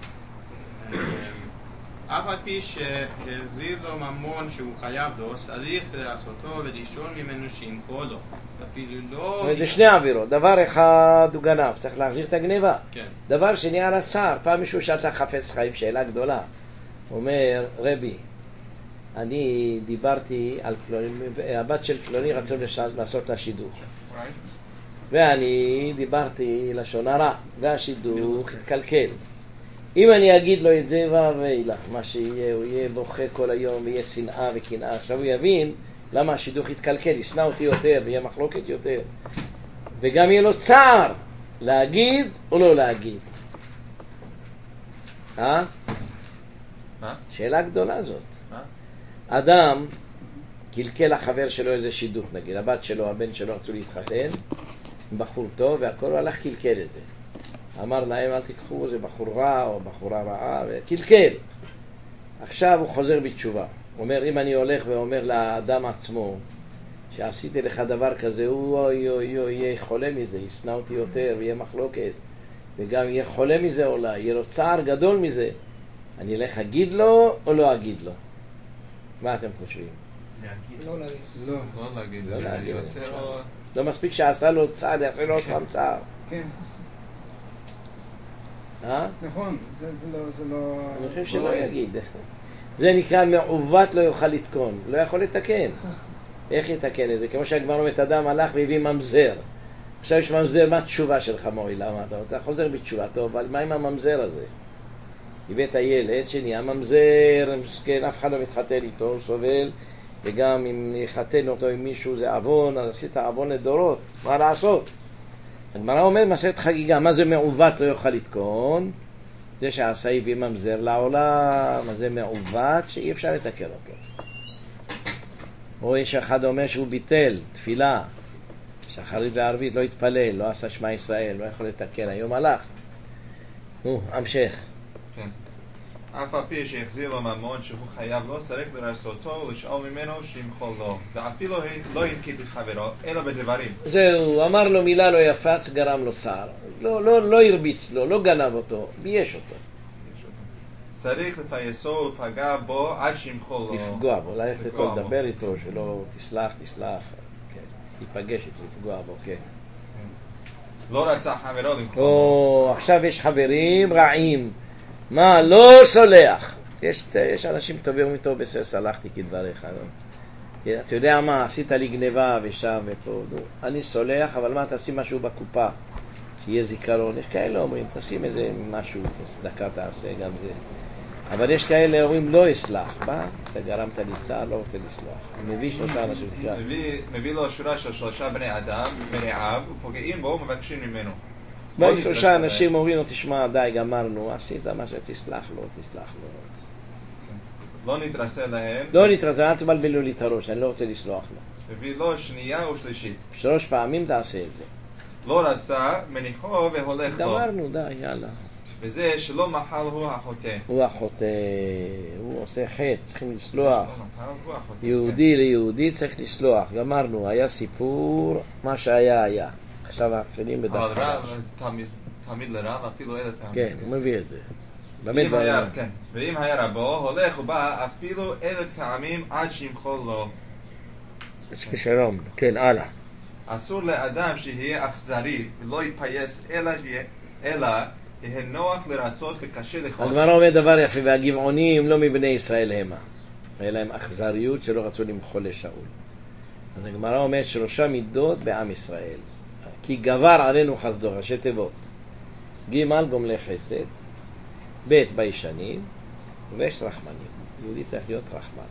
Speaker 2: אף על פי שהחזיר לו ממון שהוא חייב לו, צריך לעשותו ולשאול ממנו שימחו לו. אפילו לא...
Speaker 1: זה שני עבירות. דבר אחד הוא גנב, צריך להחזיר את הגניבה.
Speaker 2: כן.
Speaker 1: דבר שני על הצער. פעם מישהו שאלת חפץ חיים, שאלה גדולה. הוא אומר, רבי, אני דיברתי על פלוני, הבת של פלוני רצו לעשות לה שידוך. ואני דיברתי לשון הרע, והשידוך התקלקל. אם אני אגיד לו את זה ואבוי לך, מה שיהיה, הוא יהיה בוכה כל היום, ויהיה שנאה וקנאה. עכשיו הוא יבין למה השידוך יתקלקל, ישנא אותי יותר, ויהיה מחלוקת יותר. וגם יהיה לו צער, להגיד או לא להגיד. אה?
Speaker 5: מה?
Speaker 1: שאלה גדולה זאת.
Speaker 5: מה?
Speaker 1: אדם קלקל לחבר שלו איזה שידוך, נגיד, הבת שלו, הבן שלו רצו להתחתן, בחור טוב, והכל הלך קלקל את זה. אמר להם, אל תיקחו, זה בחור רע או בחורה רעה, וקלקל. עכשיו הוא חוזר בתשובה. הוא אומר, אם אני הולך ואומר לאדם עצמו, שעשיתי לך דבר כזה, הוא אוי אוי אוי, יהיה חולה מזה, ישנא אותי יותר, ויהיה מחלוקת, וגם יהיה חולה מזה אולי, יהיה לו צער גדול מזה. אני אלך אגיד לו או לא אגיד לו? מה אתם חושבים?
Speaker 6: לא להגיד.
Speaker 5: לא, לא להגיד.
Speaker 1: לא להגיד.
Speaker 5: לא...
Speaker 1: לא מספיק שעשה לו צער, יעשה לו עוד פעם צער.
Speaker 3: כן.
Speaker 1: אה?
Speaker 3: נכון, זה לא... זה לא...
Speaker 1: אני חושב שלא יגיד. זה נקרא מעוות לא יוכל לתקון, לא יכול לתקן. איך יתקן את זה? כמו שהגמרא אומרת, אדם הלך והביא ממזר. עכשיו יש ממזר, מה התשובה שלך מוי? למה אתה? אתה חוזר בתשובה, טוב, אבל מה עם הממזר הזה? הבאת ילד שני, הממזר, מסכן, אף אחד לא מתחתן איתו, הוא סובל, וגם אם יחתן אותו עם מישהו זה עוון, אז עשית עוון לדורות, מה לעשות? הגמרא אומרת, מסכת חגיגה, מה זה מעוות לא יוכל לתקון? זה שעשה הביא ממזר לעולם, אז זה מעוות שאי אפשר לתקן אותו. או יש אחד אומר שהוא ביטל תפילה, שחרית וערבית, לא התפלל, לא עשה שמע ישראל, לא יכול לתקן, היום הלך. נו, המשך.
Speaker 5: כן. אף על פי שהחזיר לו ממון שהוא חייב לו, צריך לרצותו ולשאול ממנו שימחול לו. ואפילו לא הנקיט את חברו, אלא בדברים.
Speaker 1: זהו, אמר לו מילה לא יפץ, גרם לו צער. לא, לא, לא הרביץ לו, לא גנב אותו, בייש אותו.
Speaker 5: צריך לפייסו ופגע בו עד שימחול לו.
Speaker 1: לפגוע בו, ללכת איתו, לדבר איתו, שלא תסלח, תסלח. ייפגש איתו, לפגוע בו, כן.
Speaker 5: לא רצה חברו למחול לו.
Speaker 1: או, עכשיו יש חברים רעים. מה? לא סולח. יש, יש אנשים טובים איתו בסדר, סלחתי כדבריך. אתה יודע מה, עשית לי גניבה ושם ופה, אני סולח, אבל מה, תשים משהו בקופה, שיהיה זיכרון. יש כאלה אומרים, תשים איזה משהו, צדקה תעשה גם זה. אבל יש כאלה אומרים, לא אסלח. מה? אתה גרמת לי צער, לא רוצה לסלוח. מביא שלושה אנשים תקרא.
Speaker 5: מביא לו שורה של שלושה בני אדם, מרעיו, ופוגעים בו, מבקשים ממנו.
Speaker 1: בואי שלושה אנשים אומרים לו, תשמע, די, גמרנו, עשית מה שתסלח לו, תסלח לו.
Speaker 5: לא נתרסה להם.
Speaker 1: לא נתרסה, אל תבלבלו לי את הראש, אני לא רוצה לסלוח לו.
Speaker 5: מביא לו שנייה ושלישית.
Speaker 1: שלוש פעמים תעשה את זה.
Speaker 5: לא רצה, מניחו והולך לו.
Speaker 1: גמרנו, די, יאללה.
Speaker 5: וזה שלא מחל הוא החוטא.
Speaker 1: הוא החוטא, הוא עושה חטא, צריכים לסלוח. יהודי ליהודי צריך לסלוח. גמרנו, היה סיפור, מה שהיה היה. עכשיו התפילים בדף חדש.
Speaker 5: אבל רב, תמיד לרב, אפילו אלף פעמים.
Speaker 1: כן, הוא מביא את זה.
Speaker 5: ואם היה, כן. ואם היה רבו, הולך ובא אפילו אלף פעמים עד שימחול לו.
Speaker 1: שלום, כן, הלאה.
Speaker 5: אסור לאדם שיהיה אכזרי ולא יפייס אלא אלא יהיה נוח לרסות וקשה לחוש.
Speaker 1: הגמרא אומר דבר יפה, והגבעונים לא מבני ישראל המה. היה להם אכזריות שלא רצו למחול לשאול. אז הגמרא אומר שלושה מידות בעם ישראל. כי גבר עלינו חסדו, ראשי תיבות. ג' גומלי חסד, ב' ביישנים, ויש רחמנים. יהודי צריך להיות רחמן.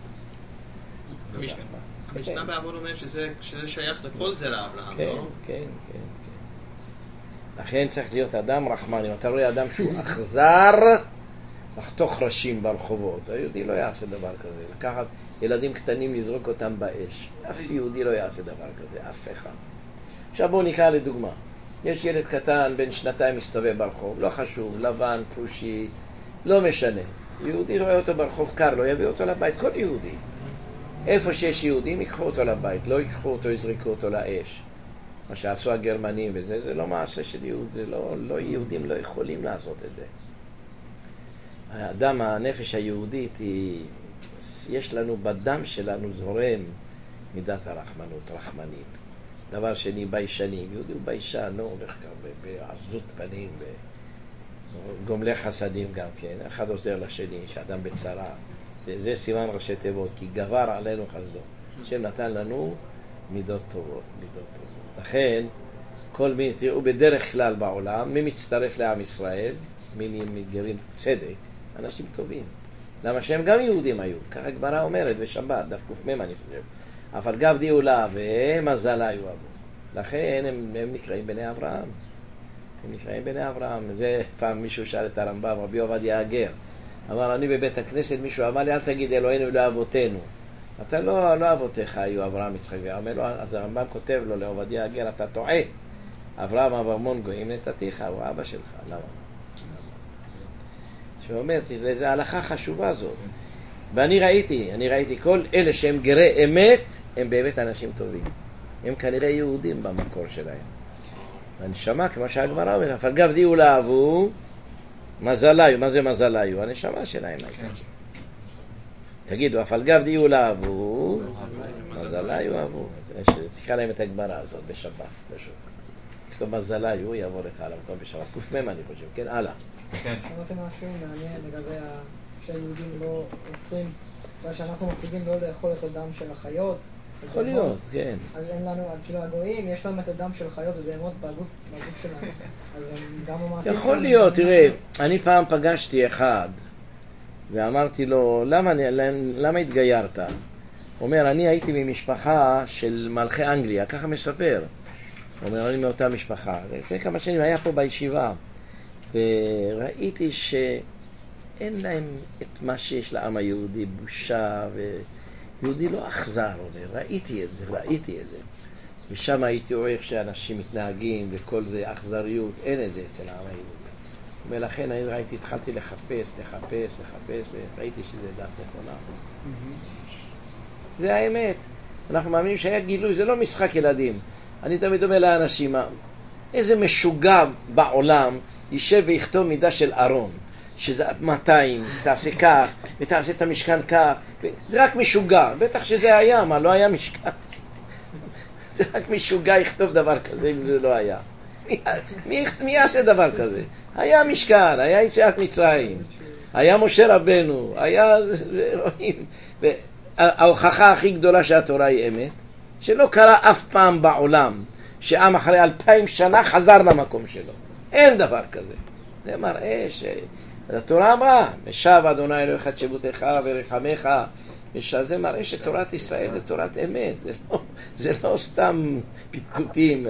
Speaker 2: המשנה בעבוד אומר שזה שייך לכל זרע אברהם,
Speaker 1: כן,
Speaker 2: לא?
Speaker 1: כן, כן, כן. לכן צריך להיות אדם רחמן. אם אתה רואה אדם שהוא אכזר, לחתוך ראשים ברחובות. היהודי לא יעשה דבר כזה. לקחת ילדים קטנים לזרוק אותם באש. אף יהודי לא יעשה דבר כזה, אף אחד. עכשיו בואו נקרא לדוגמה. יש ילד קטן בן שנתיים מסתובב ברחוב, לא חשוב, לבן, פרושי, לא משנה. יהודי רואה אותו ברחוב, קר לו, יביא אותו לבית, כל יהודי. איפה שיש יהודים, ייקחו אותו לבית, לא ייקחו אותו, יזריקו אותו לאש. מה שעשו הגרמנים וזה, זה לא מעשה של יהוד, זה לא, לא יהודים לא יכולים לעשות את זה. האדם, הנפש היהודית, היא, יש לנו בדם שלנו זורם מידת הרחמנות, רחמנים. דבר שני, ביישנים. יהודי הוא ביישן, לא הולך גם בעזות פנים, גומלי חסדים גם כן. אחד עוזר לשני, שאדם בצרה. זה סימן ראשי תיבות, כי גבר עלינו חסדו. השם נתן לנו מידות טובות, מידות טובות. לכן, כל מי, תראו בדרך כלל בעולם, מי מצטרף לעם ישראל, מי מתגרים צדק, אנשים טובים. למה שהם גם יהודים היו, ככה הגמרא אומרת בשבת, דף ק"מ אני חושב. אבל גב דיולה ומזל היו אבו. לכן הם, הם נקראים בני אברהם. הם נקראים בני אברהם. זה פעם מישהו שאל את הרמב"ם, רבי עובדיה הגר. אמר, אני בבית הכנסת, מישהו אמר לי, אל תגיד אלוהינו ולא אבותינו. אתה לא, לא אבותיך היו אברהם יצחק ואמר לו, אז הרמב"ם כותב לו לעובדיה הגר, אתה טועה. אברהם אב המון גויים נתתיך, הוא אבא שלך. למה? שאומר, זו הלכה חשובה זאת. ואני ראיתי, אני ראיתי, כל אלה שהם גרי אמת, הם באמת אנשים טובים. הם כנראה יהודים במקור שלהם. והנשמה, כמו שהגמרא אומרת, אבל גב דיו לאהבו, מזליו, מה זה מזליו? הנשמה שלהם. תגידו, אבל גב דיו לאהבו, מזליו אהבו. תקרא להם את הגמרא הזאת בשבת. כתוב מזליו, יעבור לך על המקום בשבת. ק"מ אני חושב, כן, הלאה.
Speaker 7: אמרתם משהו מעניין לגבי שהיהודים לא עושים, שאנחנו מקפידים לא לאכול את הדם של החיות.
Speaker 1: יכול להיות, כן.
Speaker 7: אז אין לנו, כאילו הגויים, יש להם את הדם של חיות ובהמות בגוף שלנו. אז הם גם המעשים...
Speaker 1: יכול להיות, תראה, אני פעם פגשתי אחד, ואמרתי לו, למה התגיירת? הוא אומר, אני הייתי ממשפחה של מלכי אנגליה, ככה מספר. הוא אומר, אני מאותה משפחה. לפני כמה שנים היה פה בישיבה, וראיתי שאין להם את מה שיש לעם היהודי, בושה, ויהודי לא אכזר, אומר, ראיתי את זה, ראיתי את זה. ושם הייתי רואה איך שאנשים מתנהגים, וכל זה אכזריות, אין את זה אצל העם היהודי. ולכן אני ראיתי, התחלתי לחפש, לחפש, לחפש, וראיתי שזה דת נכונה. זה האמת. אנחנו מאמינים שהיה גילוי, זה לא משחק ילדים. אני תמיד אומר לאנשים, איזה משוגע בעולם יישב ויכתוב מידה של ארון, שזה מאתיים, תעשה כך, ותעשה את המשכן כך, זה רק משוגע, בטח שזה היה, מה, לא היה משכן. זה רק משוגע יכתוב דבר כזה אם זה לא היה. מי, מי, מי יעשה דבר כזה? היה משכן, היה יציאת מצרים, היה משה רבנו, היה רואים, ההוכחה הכי גדולה שהתורה היא אמת, שלא קרה אף פעם בעולם שעם אחרי אלפיים שנה חזר למקום שלו. אין דבר כזה. זה מראה שהתורה אמרה, ושב אדוני אלוהיך את שבותך ורחמך, ושזה מראה שתורת ישראל זה תורת אמת, זה לא, זה לא סתם פטפוטים,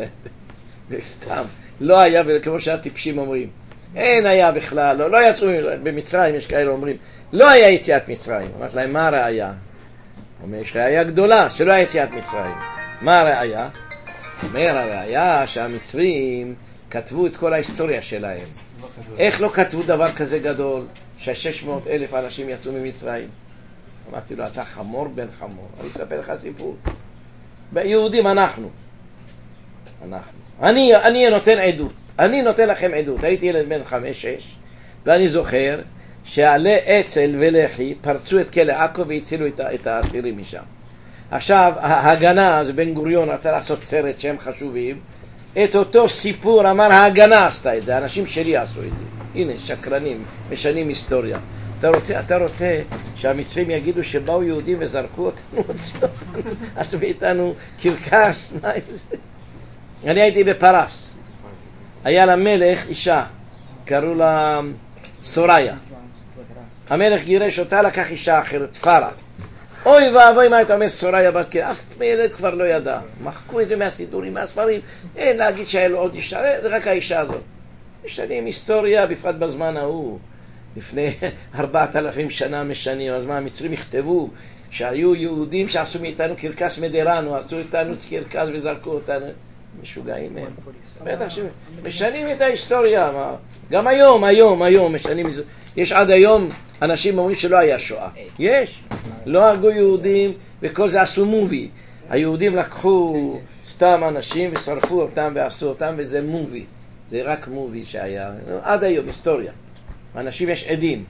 Speaker 1: סתם. לא היה, כמו שהטיפשים אומרים, אין היה בכלל, לא, לא יצאו במצרים, יש כאלה אומרים, לא היה יציאת מצרים. אמרת להם, מה הראיה? אומר, יש ראיה גדולה שלא היה יציאת מצרים. מה הראיה? אומר, הראיה שהמצרים כתבו את כל ההיסטוריה שלהם. איך לא כתבו דבר כזה גדול ש-שש מאות אלף אנשים יצאו ממצרים? אמרתי לו, אתה חמור בן חמור. אני אספר לך סיפור. ביהודים אנחנו. אנחנו. אני, אני נותן עדות. אני נותן לכם עדות. הייתי ילד בן חמש, שש, ואני זוכר שעלי אצ"ל ולח"י פרצו את כלא עכו והצילו את, את האסירים משם. עכשיו, ההגנה, זה בן גוריון, רצה לעשות סרט שהם חשובים. את אותו סיפור אמר, ההגנה עשתה את זה, האנשים שלי עשו את זה. הנה, שקרנים, משנים היסטוריה. אתה רוצה, אתה רוצה שהמצרים יגידו שבאו יהודים וזרקו אותנו, הוציאו אותנו, עשו איתנו קרקס, מה זה? אני הייתי בפרס. היה למלך אישה, קראו לה סוריה. המלך גירש אותה, לקח אישה אחרת, פרה. אוי ואבוי, מה אתה אומר סוריה בקר? אף ילד כבר לא ידע. מחקו את זה מהסידורים, מהספרים. אין להגיד שהיה לו עוד אישה, זה רק האישה הזאת. משנים היסטוריה, בפרט בזמן ההוא. לפני ארבעת אלפים שנה משנים, אז מה המצרים יכתבו שהיו יהודים שעשו מאיתנו קרקס מדרנו, עשו איתנו קרקס וזרקו אותנו. משוגעים הם. בטח שמשנים את ההיסטוריה. מה? גם היום, היום, היום משנים. יש עד היום אנשים אומרים שלא היה שואה. יש. לא הרגו יהודים וכל זה עשו מובי. היהודים לקחו סתם אנשים ושרפו אותם ועשו אותם, וזה מובי. זה רק מובי שהיה. עד היום, היסטוריה. אנשים יש עדים.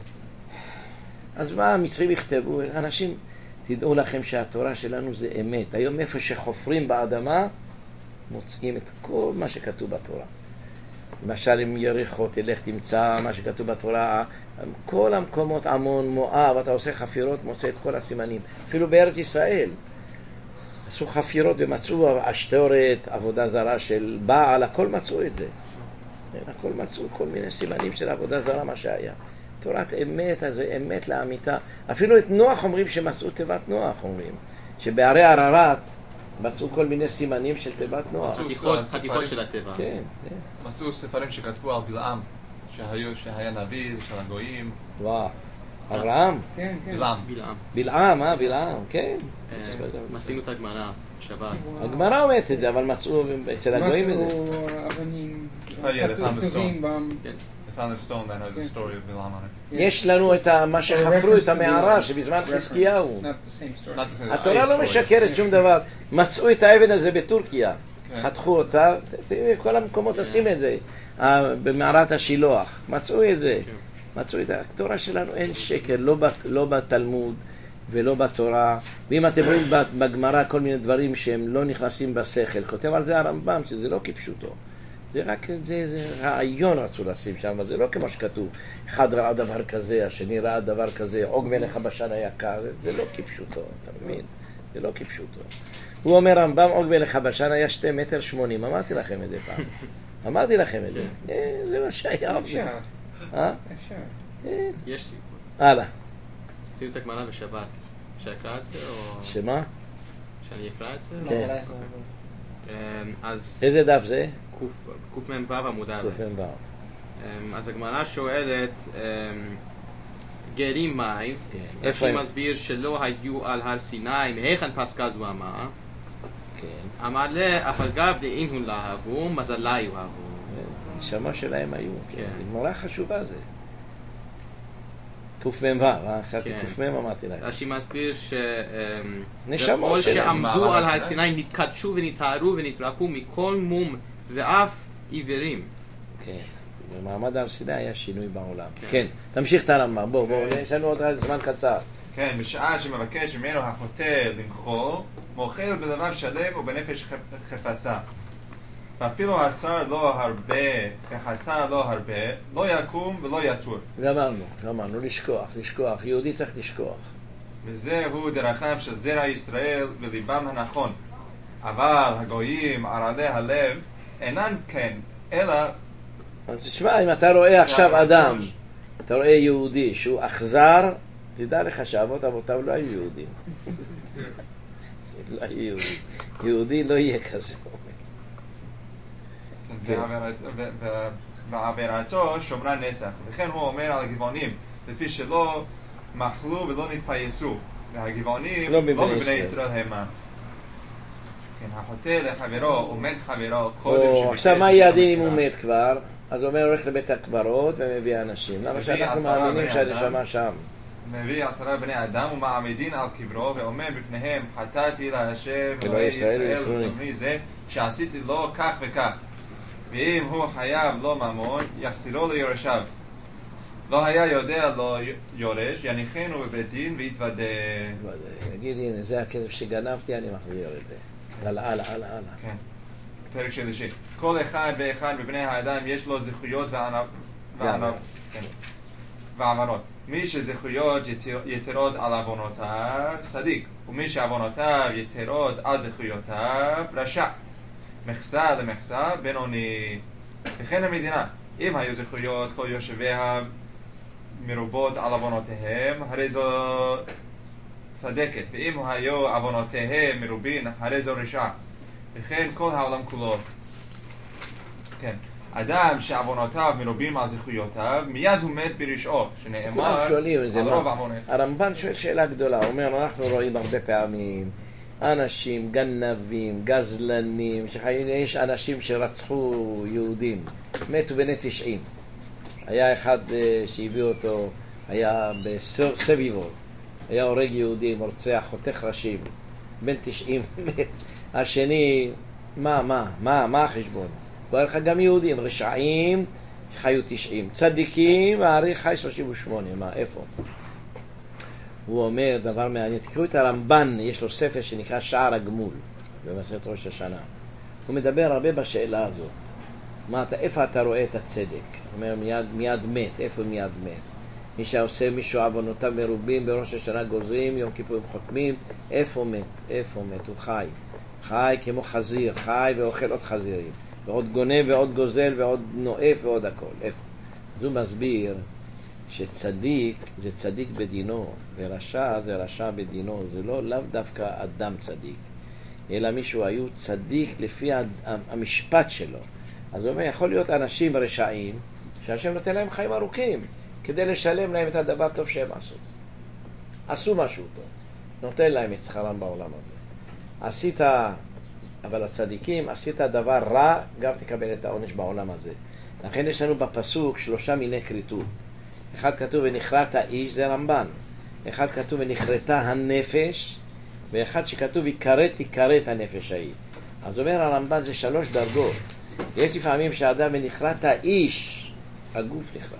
Speaker 1: אז מה המצרים יכתבו? אנשים, תדעו לכם שהתורה שלנו זה אמת. היום איפה שחופרים באדמה מוצאים את כל מה שכתוב בתורה. למשל אם יריחו, תלך תמצא מה שכתוב בתורה, כל המקומות, עמון, מואב, אתה עושה חפירות, מוצא את כל הסימנים. אפילו בארץ ישראל עשו חפירות ומצאו אשתורת, עבודה זרה של בעל, הכל מצאו את זה. הכל מצאו כל מיני סימנים של עבודה זרה, מה שהיה. תורת אמת, אז זה אמת לאמיתה. אפילו את נוח אומרים שמצאו תיבת נוח, אומרים שבערי הררת מצאו כל מיני סימנים של תיבת נוח.
Speaker 2: חתיכות של הטבע.
Speaker 1: כן.
Speaker 5: מצאו ספרים שכתבו על בלעם, שהיה נביא של הגויים.
Speaker 1: וואו. אברהם?
Speaker 3: כן, כן.
Speaker 5: בלעם.
Speaker 1: בלעם, אה, בלעם, כן.
Speaker 2: עשינו את הגמרא, שבת.
Speaker 1: הגמרא אומרת את זה, אבל מצאו אצל הגויים את זה.
Speaker 3: מצאו אבנים כתובים בם.
Speaker 5: They found a stone that has a story of Balaam on it.
Speaker 1: יש לנו את מה שחפרו, את המערה שבזמן חזקיהו. התורה לא משקרת שום דבר. מצאו את האבן הזה בטורקיה, חתכו אותה, כל המקומות עושים את זה, במערת השילוח, מצאו את זה. מצאו את זה. התורה שלנו אין שקר, לא בתלמוד ולא בתורה. ואם אתם רואים בגמרא כל מיני דברים שהם לא נכנסים בשכל, כותב על זה הרמב"ם שזה לא כפשוטו. זה רק זה, זה רעיון רצו לשים שם, אבל זה לא כמו שכתוב, אחד ראה דבר כזה, השני ראה דבר כזה, עוג מלך הבשן היקר, זה לא כפשוטו, אתה מבין? זה לא כפשוטו. הוא אומר, רמב"ם, עוג מלך הבשן היה שתי מטר שמונים, אמרתי לכם את זה פעם. אמרתי לכם את זה. זה מה שהיה.
Speaker 3: אפשר.
Speaker 1: אה?
Speaker 3: אפשר.
Speaker 2: יש סיפור.
Speaker 1: הלאה.
Speaker 2: עשינו את הגמרא בשבת. שאקרא את זה או...
Speaker 1: שמה?
Speaker 2: שאני אקרא את זה?
Speaker 1: כן.
Speaker 2: אז...
Speaker 1: איזה דף זה?
Speaker 2: קמ"ו עמוד א'.
Speaker 1: קמ"ו.
Speaker 2: אז הגמרא שואלת, גרים מאי, רש"י מסביר שלא היו על הר סיני, מהיכן פסקה זו אמרה? אמר לה, אבל גב דאין הוא לאהבו, מזלה יאהבו.
Speaker 1: נשמה שלהם היו, גמרא חשובה זה. קמ"ו, חשבתי קמ"ו אמרתי להם.
Speaker 2: רש"י מסביר ש...
Speaker 1: נשמות שלהם.
Speaker 2: שעמדו על הר סיני נתקדשו ונתארו ונתרפו מכל מום ואף עיוורים. כן,
Speaker 1: במעמד הר סיני היה שינוי בעולם. כן, תמשיך את הרמב"ם, בוא, בוא, יש לנו עוד זמן קצר.
Speaker 5: כן, בשעה שמבקש ממנו החוטא למחול, מוחל בלבב שלם ובנפש חפצה. ואפילו עשר לא הרבה, וחטא לא הרבה, לא יקום ולא יתור.
Speaker 1: גמרנו, גמרנו, לשכוח, לשכוח. יהודי צריך לשכוח.
Speaker 5: וזהו דרכיו של זרע ישראל וליבם הנכון. אבל הגויים ערלי הלב אינם כן, אלא...
Speaker 1: תשמע, אם אתה רואה עכשיו אדם, אתה רואה יהודי שהוא אכזר, תדע לך שאבות אבותיו לא היו יהודים. לא היו יהודים. יהודי לא יהיה כזה.
Speaker 5: ועבירתו שומרה נסח, וכן הוא אומר על הגבעונים, לפי שלא מחלו ולא נתפייסו, והגבעונים לא מבני ישראל המה. כן, החוטא לחברו ומת חברו קודם.
Speaker 1: עכשיו מה יהיה הדין אם הוא מת כבר? אז הוא אומר הולך לבית הקברות ומביא אנשים. למה שאנחנו מאמינים שהנשמה שם?
Speaker 5: מביא עשרה בני אדם ומעמידין על קברו ואומר בפניהם חטאתי להשם אלוהי ישראל ובני זה שעשיתי לו כך וכך, ואם הוא חייב לו ממון יחזירו ליורשיו. לא היה יודע לו יורש, יניחנו בבית דין ויתוודה.
Speaker 1: יגיד הנה זה הכסף שגנבתי, אני מחזיר את זה. הלאה הלאה הלאה הלאה.
Speaker 5: כן. פרק שלישי. כל אחד ואחד מבני האדם יש לו זכויות ועוונות. מי שזכויות יתרות על עוונותיו צדיק, ומי שעוונותיו יתרות על זכויותיו רשע. מכסה למכסה בינוני. וכן המדינה, אם היו זכויות כל יושביה מרובות על עוונותיהם, הרי זו צדקת, ואם היו עוונותיהם מרובין, הרי זו רשע. וכן כל העולם כולו. כן. אדם שעוונותיו מרובים על זכויותיו, מיד הוא מת ברשעו, שנאמר על רוב עוונותיו.
Speaker 1: הרמב"ן שואל שאלה גדולה, הוא אומר, אנחנו רואים הרבה פעמים אנשים, גנבים, גזלנים, יש אנשים שרצחו יהודים, מתו בני תשעים. היה אחד שהביא אותו, היה בסביבו, היה הורג יהודים, רוצח, חותך ראשים, בן תשעים מת. השני, מה, מה, מה, מה החשבון? הוא היה לך גם יהודים, רשעים, חיו תשעים, צדיקים, העריך חי שלושים ושמונה, מה, איפה? הוא אומר דבר מעניין, תקראו את הרמב"ן, יש לו ספר שנקרא שער הגמול, במסכת ראש השנה. הוא מדבר הרבה בשאלה הזאת. מה, אתה, איפה אתה רואה את הצדק? הוא אומר, מיד, מיד מת, איפה מיד מת? מי שעושה מישהו עוונותיו מרובים, בראש השנה גוזרים, יום כיפורים חותמים, איפה מת? איפה מת? הוא חי. חי כמו חזיר, חי ואוכל עוד חזירים. ועוד גונב ועוד גוזל ועוד נואף ועוד הכל. איפה? אז הוא מסביר שצדיק זה צדיק בדינו, ורשע זה רשע בדינו. זה לא לאו דווקא אדם צדיק, אלא מישהו היו צדיק לפי המשפט שלו. אז הוא אומר, יכול להיות אנשים רשעים שהשם נותן להם חיים ארוכים כדי לשלם להם את הדבר טוב שהם עשו. עשו משהו טוב, נותן להם את שכרם בעולם הזה. עשית, אבל הצדיקים, עשית דבר רע, גם תקבל את העונש בעולם הזה. לכן יש לנו בפסוק שלושה מיני כריתות. אחד כתוב ונכרת האיש, זה רמב"ן. אחד כתוב ונכרתה הנפש, ואחד שכתוב יכרת תכרת הנפש ההיא. אז אומר הרמב"ן זה שלוש דרגות. יש לפעמים שאדם ונכרת האיש, הגוף נכרת.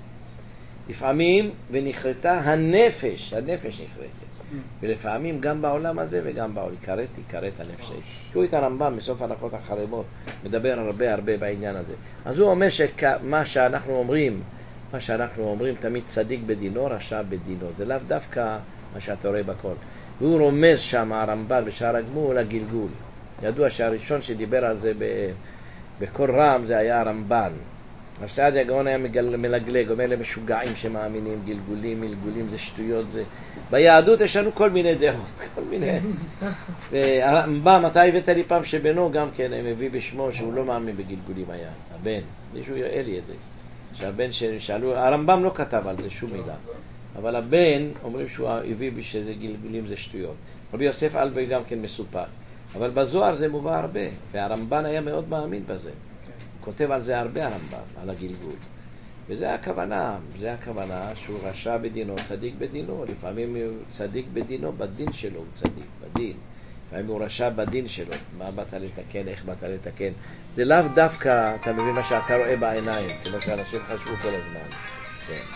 Speaker 1: לפעמים ונכרתה הנפש, הנפש נכרתת. ולפעמים גם בעולם הזה וגם בעולם. יכרת תכרת הנפש ההיא. תראו את הרמב"ן בסוף הלכות החרמות, מדבר הרבה הרבה בעניין הזה. אז הוא אומר שמה שאנחנו אומרים, מה שאנחנו אומרים תמיד צדיק בדינו, רשע בדינו. זה לאו דווקא מה שאתה רואה בכל. והוא רומז שם הרמב"ן בשער הגמול הגלגול. ידוע שהראשון שדיבר על זה בקול רם זה היה הרמב"ן. הסעדיה הגאון היה מלגלג, אומר למשוגעים שמאמינים, גלגולים, מלגולים, זה שטויות, זה... ביהדות יש לנו כל מיני דעות, כל מיני... והרמב"ם, מתי הבאת לי פעם שבנו גם כן, הם הביא בשמו שהוא לא מאמין בגלגולים היה, הבן, מישהו יראה לי את זה. שהבן ששאלו, הרמב"ם לא כתב על זה שום מילה, אבל הבן אומרים שהוא הביא שזה גלגולים, זה שטויות. רבי יוסף אלבוי גם כן מסופק, אבל בזוהר זה מובא הרבה, והרמב"ן היה מאוד מאמין בזה. כותב על זה הרבה הרמב"ם, על הגלגול. וזה הכוונה, זה הכוונה שהוא רשע בדינו, צדיק בדינו. לפעמים הוא צדיק בדינו, בדין שלו הוא צדיק, בדין. לפעמים הוא רשע בדין שלו. מה באת לתקן, איך באת לתקן. זה לאו דווקא, אתה מבין מה שאתה רואה בעיניים, כמו שאנשים חשבו כל הזמן. כן.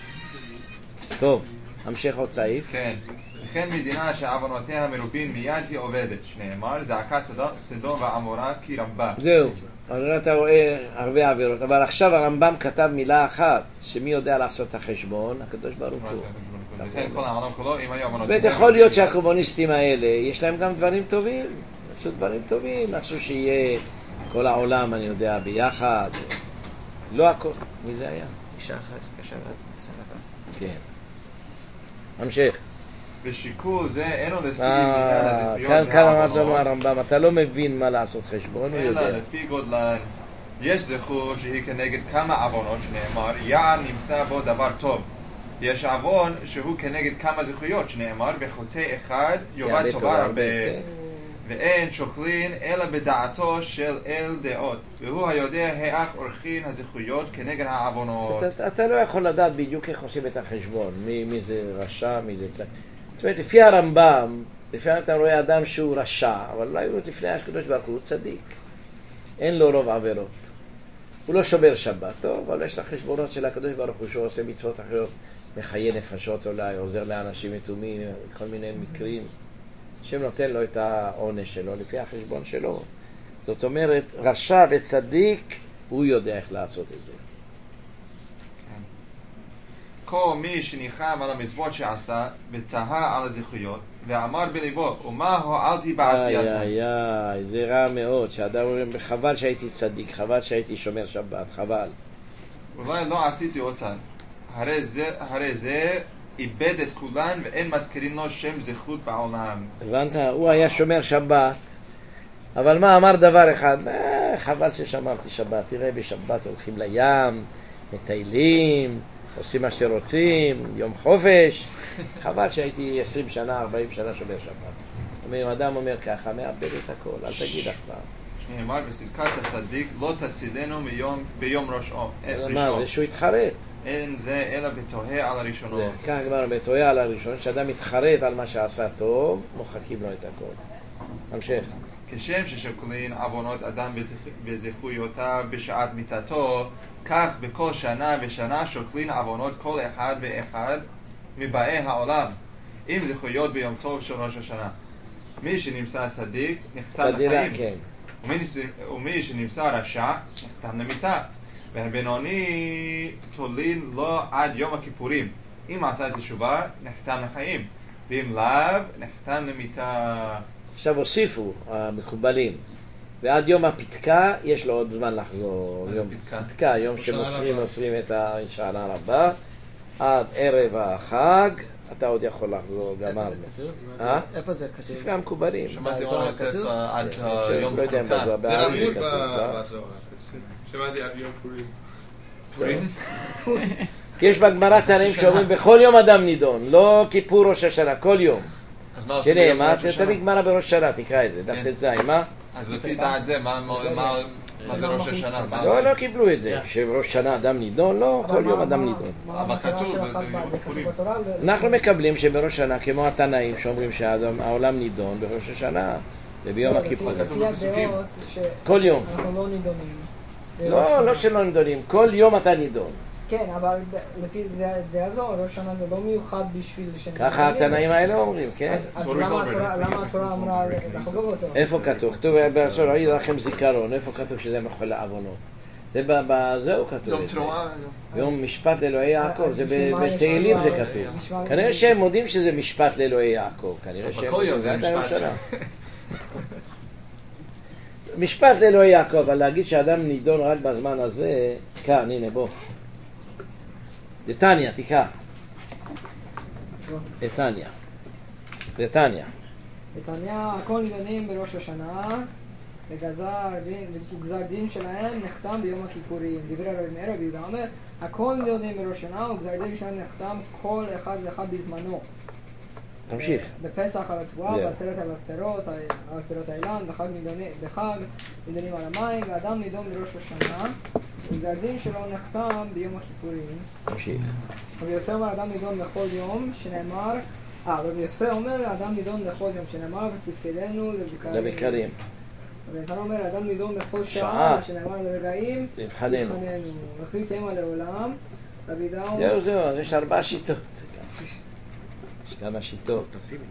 Speaker 1: טוב, המשך עוד סעיף.
Speaker 5: כן. וכן מדינה שעוונותיה מרובין מיד היא עובדת. שנאמר, זעקת סדום ועמורה כי רבה.
Speaker 1: זהו. אז אתה רואה הרבה עבירות, אבל עכשיו הרמב"ם כתב מילה אחת, שמי יודע לעשות את החשבון? הקדוש ברוך הוא.
Speaker 5: וכן כל העולם כולו, אם היו עוונותיהם...
Speaker 1: ויכול להיות שהקומוניסטים האלה, יש להם גם דברים טובים, עשו דברים טובים, עשו שיהיה כל העולם, אני יודע, ביחד, לא הכל. מי זה היה?
Speaker 4: אישה אחת, קשה בת, סבבה.
Speaker 1: כן. המשך.
Speaker 5: ושיקול זה אינו לפי מניין הזכויות
Speaker 1: כאן כאן אמר לנו הרמב"ם, אתה לא מבין מה לעשות חשבון, הוא
Speaker 5: אלא
Speaker 1: יודע.
Speaker 5: לפי גודלן. יש זכות שהיא כנגד כמה עוונות שנאמר, יען נמצא בו דבר טוב. יש עוון שהוא כנגד כמה זכויות שנאמר, בחוטא אחד יאבד טובה הרבה. ואין שוקלין אלא בדעתו של אל דעות, והוא היודע היאך עורכין הזכויות כנגד העוונות.
Speaker 1: אתה, אתה לא יכול לדעת בדיוק איך עושים את החשבון, מי, מי זה רשע, מי זה צדיק. זאת אומרת, לפי הרמב"ם, לפעמים אתה רואה אדם שהוא רשע, אבל אולי הוא לפני הקדוש ברוך הוא צדיק. אין לו רוב עבירות. הוא לא שומר שבת, טוב, אבל יש לה חשבונות של הקדוש ברוך הוא שהוא עושה מצוות אחרות, מחיי נפשות אולי, עוזר לאנשים יתומים, כל מיני מקרים. השם נותן לו את העונש שלו לפי החשבון שלו. זאת אומרת, רשע וצדיק, הוא יודע איך לעשות את זה.
Speaker 5: כל מי שניחם על המזוות שעשה ותהה על הזכויות ואמר בליבו, ומה הועלתי בעשייתו?
Speaker 1: איי איי איי, זה רע מאוד, שאדם אומר, חבל שהייתי צדיק, חבל שהייתי שומר שבת, חבל.
Speaker 5: אולי לא עשיתי אותן. הרי זה, הרי זה איבד את כולן ואין מזכירים לו שם זכות בעולם.
Speaker 1: הבנת? הוא היה שומר שבת, אבל מה, אמר דבר אחד, אה, חבל ששמרתי שבת, תראה בשבת הולכים לים, מטיילים, עושים מה שרוצים, יום חופש, חבל שהייתי עשרים שנה, ארבעים שנה שומר שבת. אם אדם אומר ככה, מאבד את הכל, אל תגיד אף פעם.
Speaker 5: שנאמר, בסלקת הצדיק לא תסילנו מיום, ביום ראשון.
Speaker 1: מה, זה שהוא התחרט.
Speaker 5: אין זה אלא בתוהה על הראשונות.
Speaker 1: כך כבר בתוהה על הראשון, שאדם מתחרט על מה שעשה טוב, מוחקים לו את הכל. המשך.
Speaker 5: כשם ששוקלין עוונות אדם בזכויותיו בשעת מיתתו, כך בכל שנה ושנה שוקלין עוונות כל אחד ואחד מבאי העולם, עם זכויות ביום טוב של ראש השנה. מי שנמצא צדיק נחתם לחיים,
Speaker 1: כן.
Speaker 5: ומי, ומי שנמצא רשע נחתם למיתה. והבינוני תולין לו עד יום הכיפורים. אם עשה תשובה נחתם לחיים, ואם לאו נחתם למיתה.
Speaker 1: עכשיו הוסיפו המקובלים, ועד יום הפתקה יש לו עוד זמן לחזור. יום פתקה, יום שמוסרים מוסרים את השנה הבאה, עד ערב החג אתה עוד יכול לחזור. גמרנו.
Speaker 4: איפה זה כתוב?
Speaker 1: ספרי המקובלים.
Speaker 5: שמעתי אור הספר עד יום חנוכה.
Speaker 2: זה רמוז בזוהר.
Speaker 8: שמעתי עד יום פורים.
Speaker 5: פורים?
Speaker 1: יש בגמרא תנאים שאומרים בכל יום אדם נידון, לא כיפור ראש השנה, כל יום.
Speaker 5: אז מה עושים ביום ראש השנה?
Speaker 1: תביא גמרא בראש השנה, תקרא את זה, דף ט"ז, מה?
Speaker 5: אז לפי דעת זה, מה זה ראש השנה?
Speaker 1: לא, לא קיבלו את זה, שבראש שנה אדם נידון, לא, כל יום אדם נידון.
Speaker 5: אבל כתוב,
Speaker 1: אנחנו מקבלים שבראש השנה, כמו התנאים שאומרים שהעולם נידון בראש השנה, וביום הכיפור.
Speaker 5: כתוב בפסוקים.
Speaker 1: כל יום.
Speaker 7: אנחנו לא נידונים.
Speaker 1: לא, לא שלא נידונים, כל יום אתה נידון.
Speaker 7: כן, אבל לפי דעה זו, ראש שנה זה לא מיוחד בשביל...
Speaker 1: ככה התנאים האלה אומרים, כן?
Speaker 7: אז למה התורה אמרה לחגוג אותו?
Speaker 1: איפה כתוב? כתוב בעצור, ראי לכם זיכרון, איפה כתוב שזה מכל לעוונות? זה בזהו כתוב.
Speaker 2: יום תרועה.
Speaker 1: יום משפט לאלוהי יעקב, זה בתהילים זה כתוב. כנראה שהם מודים שזה משפט לאלוהי יעקב, כנראה שהם מודים, זה הייתה ירושלים. משפט לאלוהי יעקב, אבל להגיד שאדם נידון רק בזמן הזה, כאן, הנה בוא. דתניא, תקרא. דתניא. דתניא.
Speaker 7: דתניא, הכל נידונים בראש השנה, וגזר דין, וגזר דין שלהם נחתם ביום הכיפורים. דברי רבי מאיר, רבי יהודה אומר, הכל נידונים בראש השנה, וגזר דין שלהם נחתם כל אחד ואחד בזמנו.
Speaker 1: תמשיך.
Speaker 7: בפסח על התבואה, בעצרת על הפירות, על פירות האילן, בחג נידונים על המים, ואדם נידון בראש השנה, וגזר דין שלו נחתם ביום הכיפורים.
Speaker 1: תמשיך.
Speaker 7: רבי יוסי אומר, אדם נידון לכל יום, שנאמר, אה, רבי יוסי אומר, אדם נידון לכל יום, שנאמר, ותפקדנו לבקרים.
Speaker 1: לבקרים.
Speaker 7: רבי יוסי אומר, אדם נידון לכל שעה, שנאמר לרגעים,
Speaker 1: לבחננו.
Speaker 7: וחליט המה לעולם. רבי יהודה
Speaker 1: זהו, זהו, יש ארבע שיטות. יש כמה שיטות.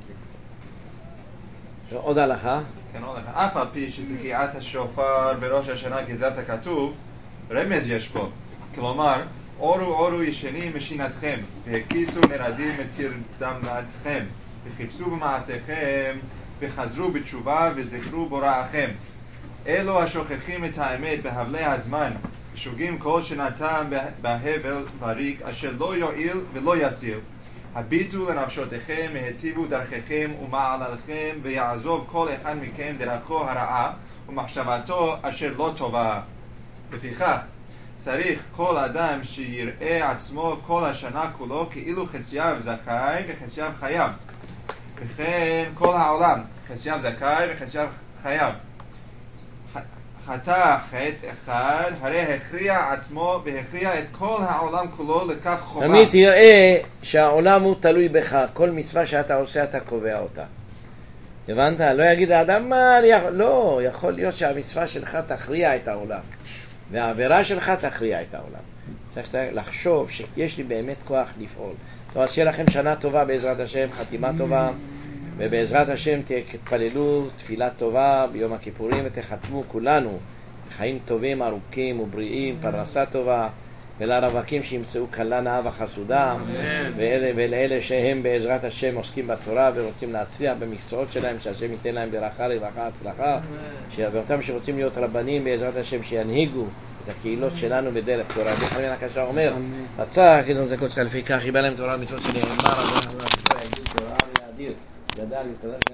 Speaker 1: עוד הלכה?
Speaker 5: כן, עוד הלכה. אף על פי שתקיעת השופר בראש השנה גזרת כתוב, רמז יש פה. כלומר, אורו אורו ישנים משינתכם, והקיסו מרדים מתרדמתכם, וחיפשו במעשיכם, וחזרו בתשובה וזכרו בוראכם. אלו השוכחים את האמת בהבלי הזמן, ושוגים כל שנתם בהבל בריק, אשר לא יועיל ולא יסיל. הביטו לנפשותיכם, והטיבו דרככם ומעלליכם, ויעזוב כל אחד מכם דרכו הרעה, ומחשבתו אשר לא טובה. לפיכך, צריך כל אדם שיראה עצמו כל השנה כולו כאילו חצייו זכאי וחצייו חייב. וכן כל העולם, חצייו זכאי וחצייו חייב. חטא חטא אחד, הרי הכריע עצמו והכריע את כל העולם כולו לכך חובה.
Speaker 1: תמיד תראה שהעולם הוא תלוי בך, כל מצווה שאתה עושה אתה קובע אותה. הבנת? לא יגיד האדם מה, לא, יכול להיות שהמצווה שלך תכריע את העולם. והעבירה שלך תכריע את העולם. צריך לחשוב שיש לי באמת כוח לפעול. טוב, אז שיהיה לכם שנה טובה בעזרת השם, חתימה טובה, ובעזרת השם תתפללו תפילה טובה ביום הכיפורים ותחתמו כולנו חיים טובים, ארוכים ובריאים, פרנסה טובה, ולרווקים שימצאו כלה נאה וחסודה, ואלה, ולאלה שהם בעזרת השם עוסקים בתורה ורוצים להצליח במקצועות שלהם, שהשם ייתן להם ברכה, רווחה, הצלחה, ואותם שרוצים להיות רבנים בעזרת השם שינהיגו את הקהילות שלנו בדרך תורה. וחנן הקשה אומר, רצה, כאילו זה כל כך לפי כך, יבא להם תורה ומצוות שנאמר, אז אנחנו נעשה תורה ולהדיר, גדל, יתקדש